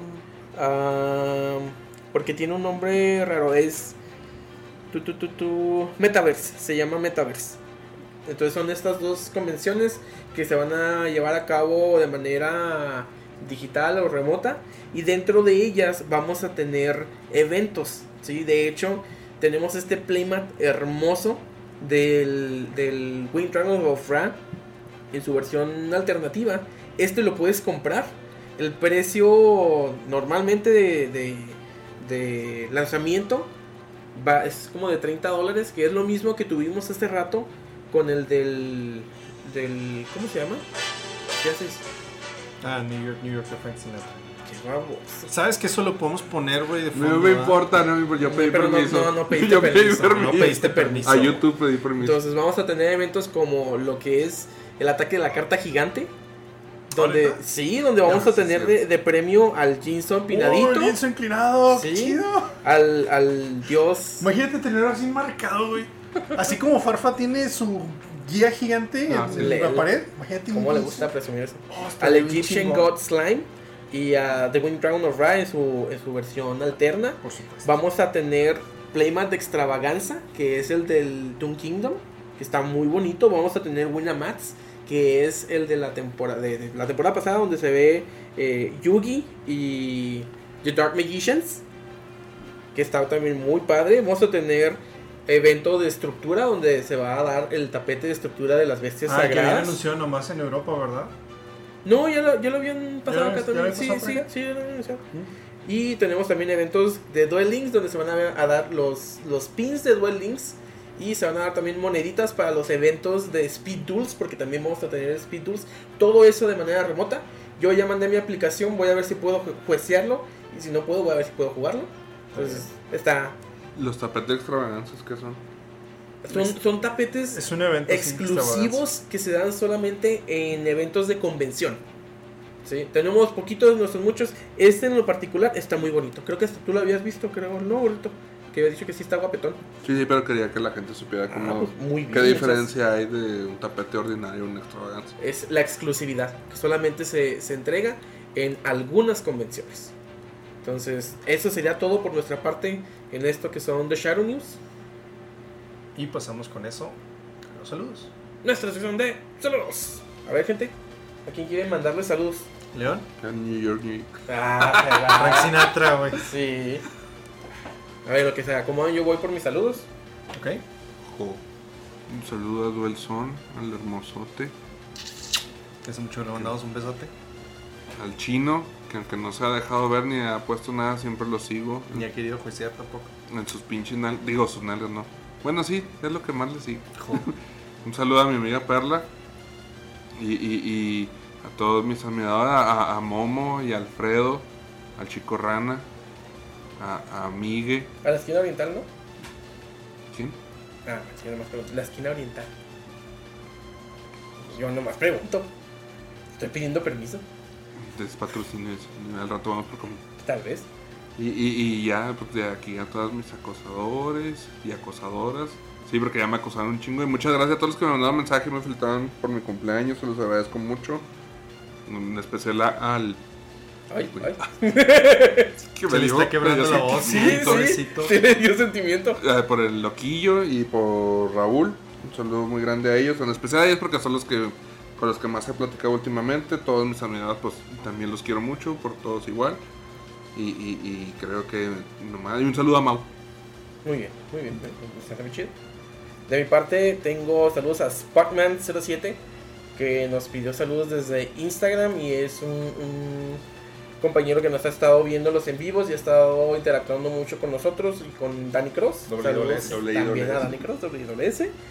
Ah, porque tiene un nombre raro, es tu, tu, tu, tu, Metaverse, se llama Metaverse. Entonces son estas dos convenciones que se van a llevar a cabo de manera digital o remota, y dentro de ellas vamos a tener eventos, ¿sí? De hecho tenemos este playmat hermoso del, del Wind Dragon of Ra en su versión alternativa. Este lo puedes comprar. El precio normalmente de, de, de lanzamiento va, es como de treinta dólares, que es lo mismo que tuvimos hace rato con el del, del ¿cómo se llama? ¿Qué haces? Ah, New York, New York de Frank Sinatra. Qué baboso. ¿Sabes que eso lo podemos poner, güey, de fondo? No me ¿verdad? importa, no me importa. Yo pedí Pero no- permiso. no, no pediste Yo pedí permiso, permiso. no pediste permiso. A YouTube pedí permiso. Entonces vamos a tener eventos como lo que es el ataque de la carta gigante. Donde, ¿Ahorita? sí, donde vamos Ah, a tener sí, de, de premio al Jinson Oh, Pinadito, el lienzo inclinado, Sí. qué chido. al, al dios. Imagínate tenerlo así marcado, güey. Así como Farfa tiene su guía gigante Ah, en sí. la Le- pared. Imagínate ¿Cómo un le lienzo. gusta presumir eso? Oh, está Al bien Egyptian chingón. God Slime y a The Wind Dragon of Ra en su, en su versión alterna. Por supuesto. Vamos a tener Playmat de Extravaganza, que es el del Toon Kingdom, que está muy bonito. Vamos a tener Winamats, que es el de la temporada de, de la temporada pasada, donde se ve eh, Yugi y The Dark Magicians, que está también muy padre. Vamos a tener evento de estructura, donde se va a dar el tapete de estructura de las bestias Ah, que habían sagradas. anunciado nomás en Europa, ¿verdad? No, ya lo, ya lo habían pasado ¿Ya acá lo- también. ya lo Sí, pasado por sí, acá? sí, ya lo habían anunciado. Y tenemos también eventos de Duel Links, donde se van a, ver- a dar los, los pins de Duel Links. Y se van a dar también moneditas para los eventos de Speed Duels, porque también vamos a tener Speed Duels. Todo eso de manera remota. Yo ya mandé mi aplicación, voy a ver si puedo ju- juecearlo. Y si no puedo, voy a ver si puedo jugarlo. Entonces, está. Los tapetes extravaganzas, ¿qué son? Son, son tapetes Es un evento así, exclusivos que se dan solamente en eventos de convención. ¿Sí? Tenemos poquitos, no son muchos. Este en lo particular está muy bonito. Creo que hasta tú lo habías visto, creo, ¿no, bonito? Que había dicho que sí está guapetón. Sí, sí, pero quería que la gente supiera Ah, cómo, pues muy bien. qué diferencia hay de un tapete ordinario y un extravagancia. Es la exclusividad, que solamente se, se entrega en algunas convenciones. Entonces, eso sería todo por nuestra parte en esto que son The Shadow News. Y pasamos con eso a los saludos. Nuestra sección de saludos. A ver, gente, ¿a quién quieren mandarle saludos? León. En New York, New York. Ah, Frank Sinatra, güey. sí. A ver, lo que se acomodan, yo voy por mis saludos. Ok. Jo. Un saludo a Duelson, al hermosote, Hace mucho que le mandamos un besote. al chino, que aunque no se ha dejado ver ni ha puesto nada, siempre lo sigo. Ni ha querido juiciar tampoco. En sus pinches nalgas, digo sus nalgas no. Bueno, sí, es lo que más le sigo. Un saludo a mi amiga Perla y, y, y a todos mis admiradores, a, a Momo y a Alfredo, al Chico Rana, a, a Migue. A la esquina oriental, ¿no? ¿Quién? Ah, sí, nomás pregunto. La esquina oriental. Yo nomás pregunto. Estoy pidiendo permiso. Despatrocines, al rato vamos por comida. Tal vez. Y, y, y ya, pues de aquí a todos mis acosadores y acosadoras. Sí, porque ya me acosaron un chingo. Y muchas gracias a todos los que me mandaron mensaje y me felicitaron por mi cumpleaños. Se los agradezco mucho. En especial a- al... Ay, Uy. ay. que Se le está quebrando me dio la voz, Sí, sí, sí. pobrecito. Sí, le dio sentimiento. Eh, por el Loquillo y por Raúl. Un saludo muy grande a ellos, en especial a ellos porque son los que con los que más he platicado últimamente. Todos mis amigos pues también los quiero mucho, por todos igual. Y, y, y creo que nomás. Y un saludo a Mau. Muy bien, muy bien. Está muy chido. De mi parte, tengo saludos a Sparkman cero siete, que nos pidió saludos desde Instagram y es un, un compañero que nos ha estado viendo los en vivos y ha estado interactuando mucho con nosotros y con Dani Cross. Doble Saludos doble S, doble I, también doble a S. Dani Cross, doble I, doble S.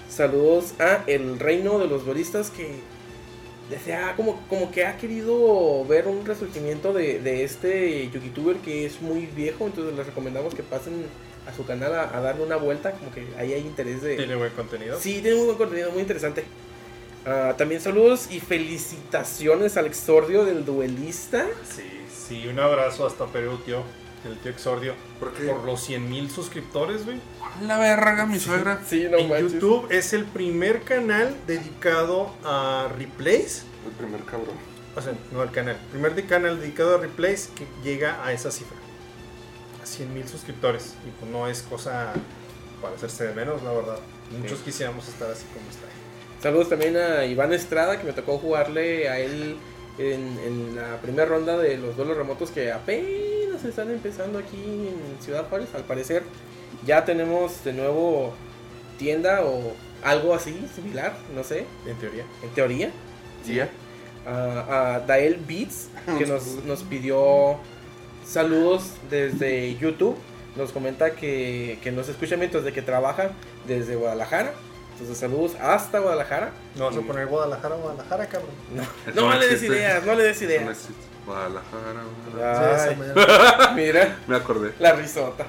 Saludos a El Reino de los Duelistas, que desea, como, como que ha querido ver un resurgimiento de, de este YouTuber que es muy viejo. Entonces les recomendamos que pasen a su canal a, a darle una vuelta. Como que ahí hay interés de... ¿Tiene buen contenido? Sí, tiene muy buen contenido, muy interesante. Uh, también saludos y felicitaciones al Exordio del Duelista. Sí, sí, un abrazo hasta Perú, tío. El tío Exordio. ¿Por qué? Por los cien mil suscriptores, güey. La verga, mi suegra. Sí, no En manches. YouTube es el primer canal dedicado a replays. El primer cabrón. O sea, no el canal. El primer de canal dedicado a replays que llega a esa cifra. A cien mil suscriptores. Y pues no es cosa para hacerse de menos, la verdad. Muchos Sí. quisiéramos estar así como está. Saludos también a Iván Estrada, que me tocó jugarle a él en, en la primera ronda de los duelos remotos que apenas están empezando aquí en Ciudad Juárez. Al parecer ya tenemos de nuevo tienda o algo así, similar, no sé, En teoría. en teoría. ¿Sí ya? A, a Dael Beats, que nos, nos pidió saludos desde YouTube. Nos comenta que, que nos escucha mientras de que trabaja desde Guadalajara. Entonces saludos hasta Guadalajara. No vas a poner Guadalajara, Guadalajara, cabrón. No, Eso no no le des existe. ideas, no le des Eso no ideas. existe. Guadalajara, Guadalajara. Ay, Sí, esa me- mira, Me acordé. la risota.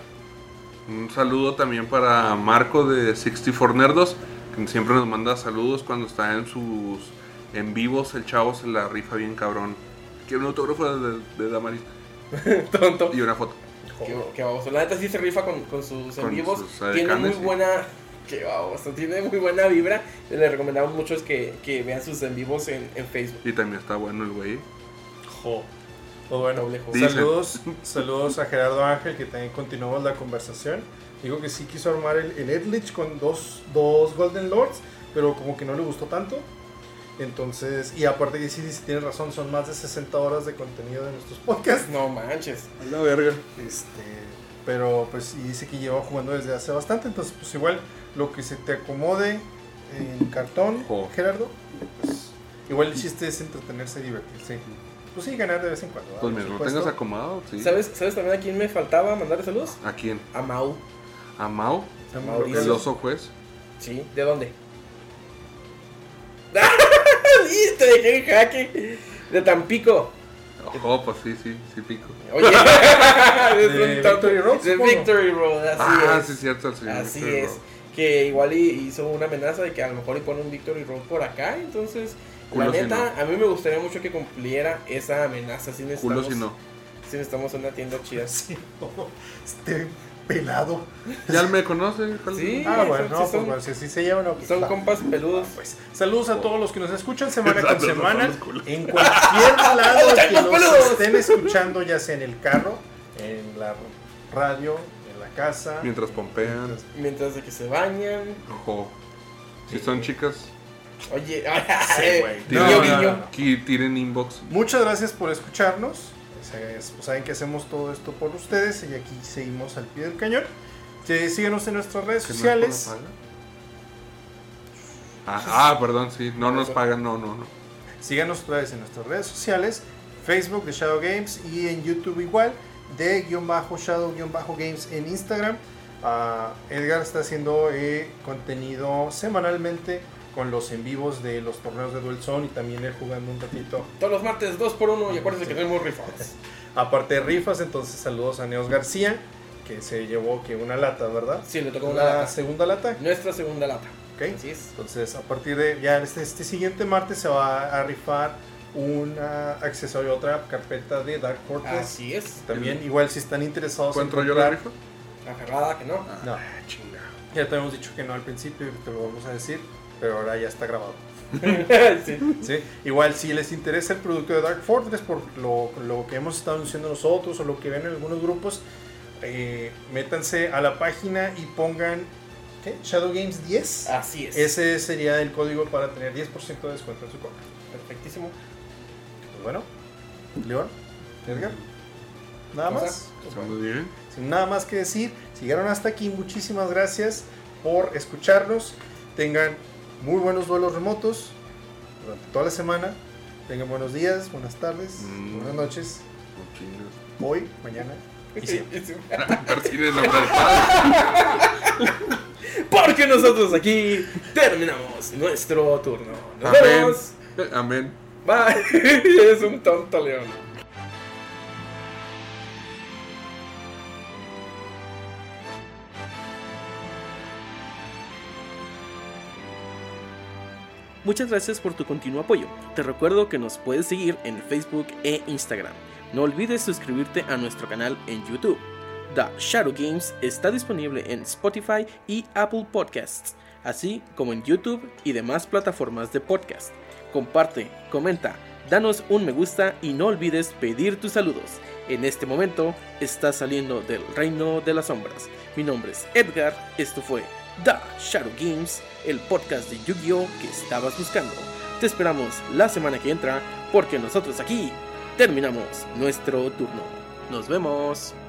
Un saludo también para Marco de sesenta y cuatro Nerdos, que siempre nos manda saludos cuando está en sus en vivos. El chavo se la rifa bien cabrón. Quiero un autógrafo de, de Damaris Tonto. y una foto. Qué, qué baboso. La neta sí se rifa con, con sus en Con vivos. sus Tiene muy edecanes, sí. buena. Qué baboso. Tiene muy buena vibra. Le recomendamos mucho es que, que vean sus en vivos en, en Facebook. Y también está bueno el güey. Jo. Pues bueno, Doble jo. Dicen. saludos, saludos a Gerardo Ángel, que también continuamos la conversación. Digo que sí quiso armar el, el Edlich con dos, dos Golden Lords, pero como que no le gustó tanto. Entonces, y aparte que sí, sí tienes razón, son más de sesenta horas de contenido de nuestros podcasts. No manches. A la verga. Este, pero pues y dice que lleva jugando desde hace bastante, entonces pues igual lo que se te acomode en cartón, Jo. Gerardo, pues igual el chiste es entretenerse y divertirse. Pues sí, ganar de vez en cuando. ¿verdad? Pues Por mira, lo supuesto. tengas acomodado, sí. ¿Sabes, ¿Sabes también a quién me faltaba mandarle saludos? ¿A quién? A Mau. ¿A Mau? A Mauricio. ¿El oso juez? Sí, ¿de dónde? Sí, te dejé en jaque. De Tampico. Ojo, pues sí, sí, sí pico. Oye, es De un tonto. Victory Road, De supongo. Victory Road, así Ah, es. sí, cierto, el señor Así Victor es. Road. Que igual y- hizo una amenaza de que a lo mejor y pone un Victory Road por acá. Entonces, Culo la si neta, a mí me gustaría mucho que cumpliera esa amenaza. Si Culo necesitamos, si no. sí necesitamos una tienda chida. Sí, no, este pelado. ¿Ya me conoce? ¿Cuál- Sí. Ah, bueno, sí no, son- pues bueno, si así se llevan. ok, Son va. compas peludos. Pues, saludos a todos los que nos escuchan semana con Exacto, no semana son los culos. en cualquier lado que ¡Los nos peludos! estén escuchando, ya sea en el carro, en la radio, en la casa. Mientras pompean. Mientras de que se bañan. Ojo. Si son chicas, Oye, Sí, güey. guiño, No, no, guiño. no. aquí tiren inbox. Muchas gracias por escucharnos. Es- pues, saben que hacemos todo esto por ustedes y aquí seguimos al pie del cañón. Sí, síguenos en nuestras redes ¿Que no sociales. nos pagan? Ah, ah, perdón, sí. No nos pagan, no, no, no. Síganos otra vez en nuestras redes sociales, Facebook de Shadow Games y en YouTube igual, de guión bajo Shadow guión bajo Games en Instagram. Ah, Edgar está haciendo eh, contenido semanalmente con los en vivos de los torneos de Duel Zone y también él jugando un ratito. Todos los martes dos por uno y acuérdense que tenemos rifas. Aparte de rifas, entonces saludos a Neos García, que se llevó que una lata, ¿verdad? Sí, le tocó una La lata. segunda lata. Nuestra segunda lata. ¿Ok? Así es. Entonces, a partir de ya este, este siguiente martes se va a rifar un ah, accesorio, otra carpeta de Dark Fortress. Así es. También, igual, si están interesados en ¿Encuentro yo la comprar- rifa? Aferrada que no. No, Chinga. ya te habíamos dicho que no al principio, te lo vamos a decir, pero ahora ya está grabado. Sí. ¿Sí? Igual, si les interesa el producto de Dark Fortress, por lo, lo que hemos estado anunciando nosotros o lo que ven en algunos grupos, eh, métanse a la página y pongan ¿qué? Shadow Games diez. Así es. Ese sería el código para tener diez por ciento de descuento en su compra. Perfectísimo. Pues bueno, León, Edgar, nada Cosa. más. Pues bueno, Muy bien. sin nada más que decir, si llegaron hasta aquí, muchísimas gracias por escucharnos. Tengan muy buenos duelos remotos durante toda la semana. Tengan buenos días, buenas tardes, Mm. buenas noches, No chingas. hoy, mañana y siempre. Persiguen la verdad. Porque nosotros aquí terminamos nuestro turno. Nos Amén. vemos. Amén. Bye. Es un tonto, León. Muchas gracias por tu continuo apoyo. Te recuerdo que nos puedes seguir en Facebook e Instagram. No olvides suscribirte a nuestro canal en YouTube. The Shadow Games está disponible en Spotify y Apple Podcasts, así como en YouTube y demás plataformas de podcast. Comparte, comenta, danos un me gusta y no olvides pedir tus saludos. En este momento estás saliendo del reino de las sombras. Mi nombre es Edgar, esto fue The Shadow Games, el podcast de Yu-Gi-Oh que estabas buscando. Te esperamos la semana que entra porque nosotros aquí terminamos nuestro turno. Nos vemos.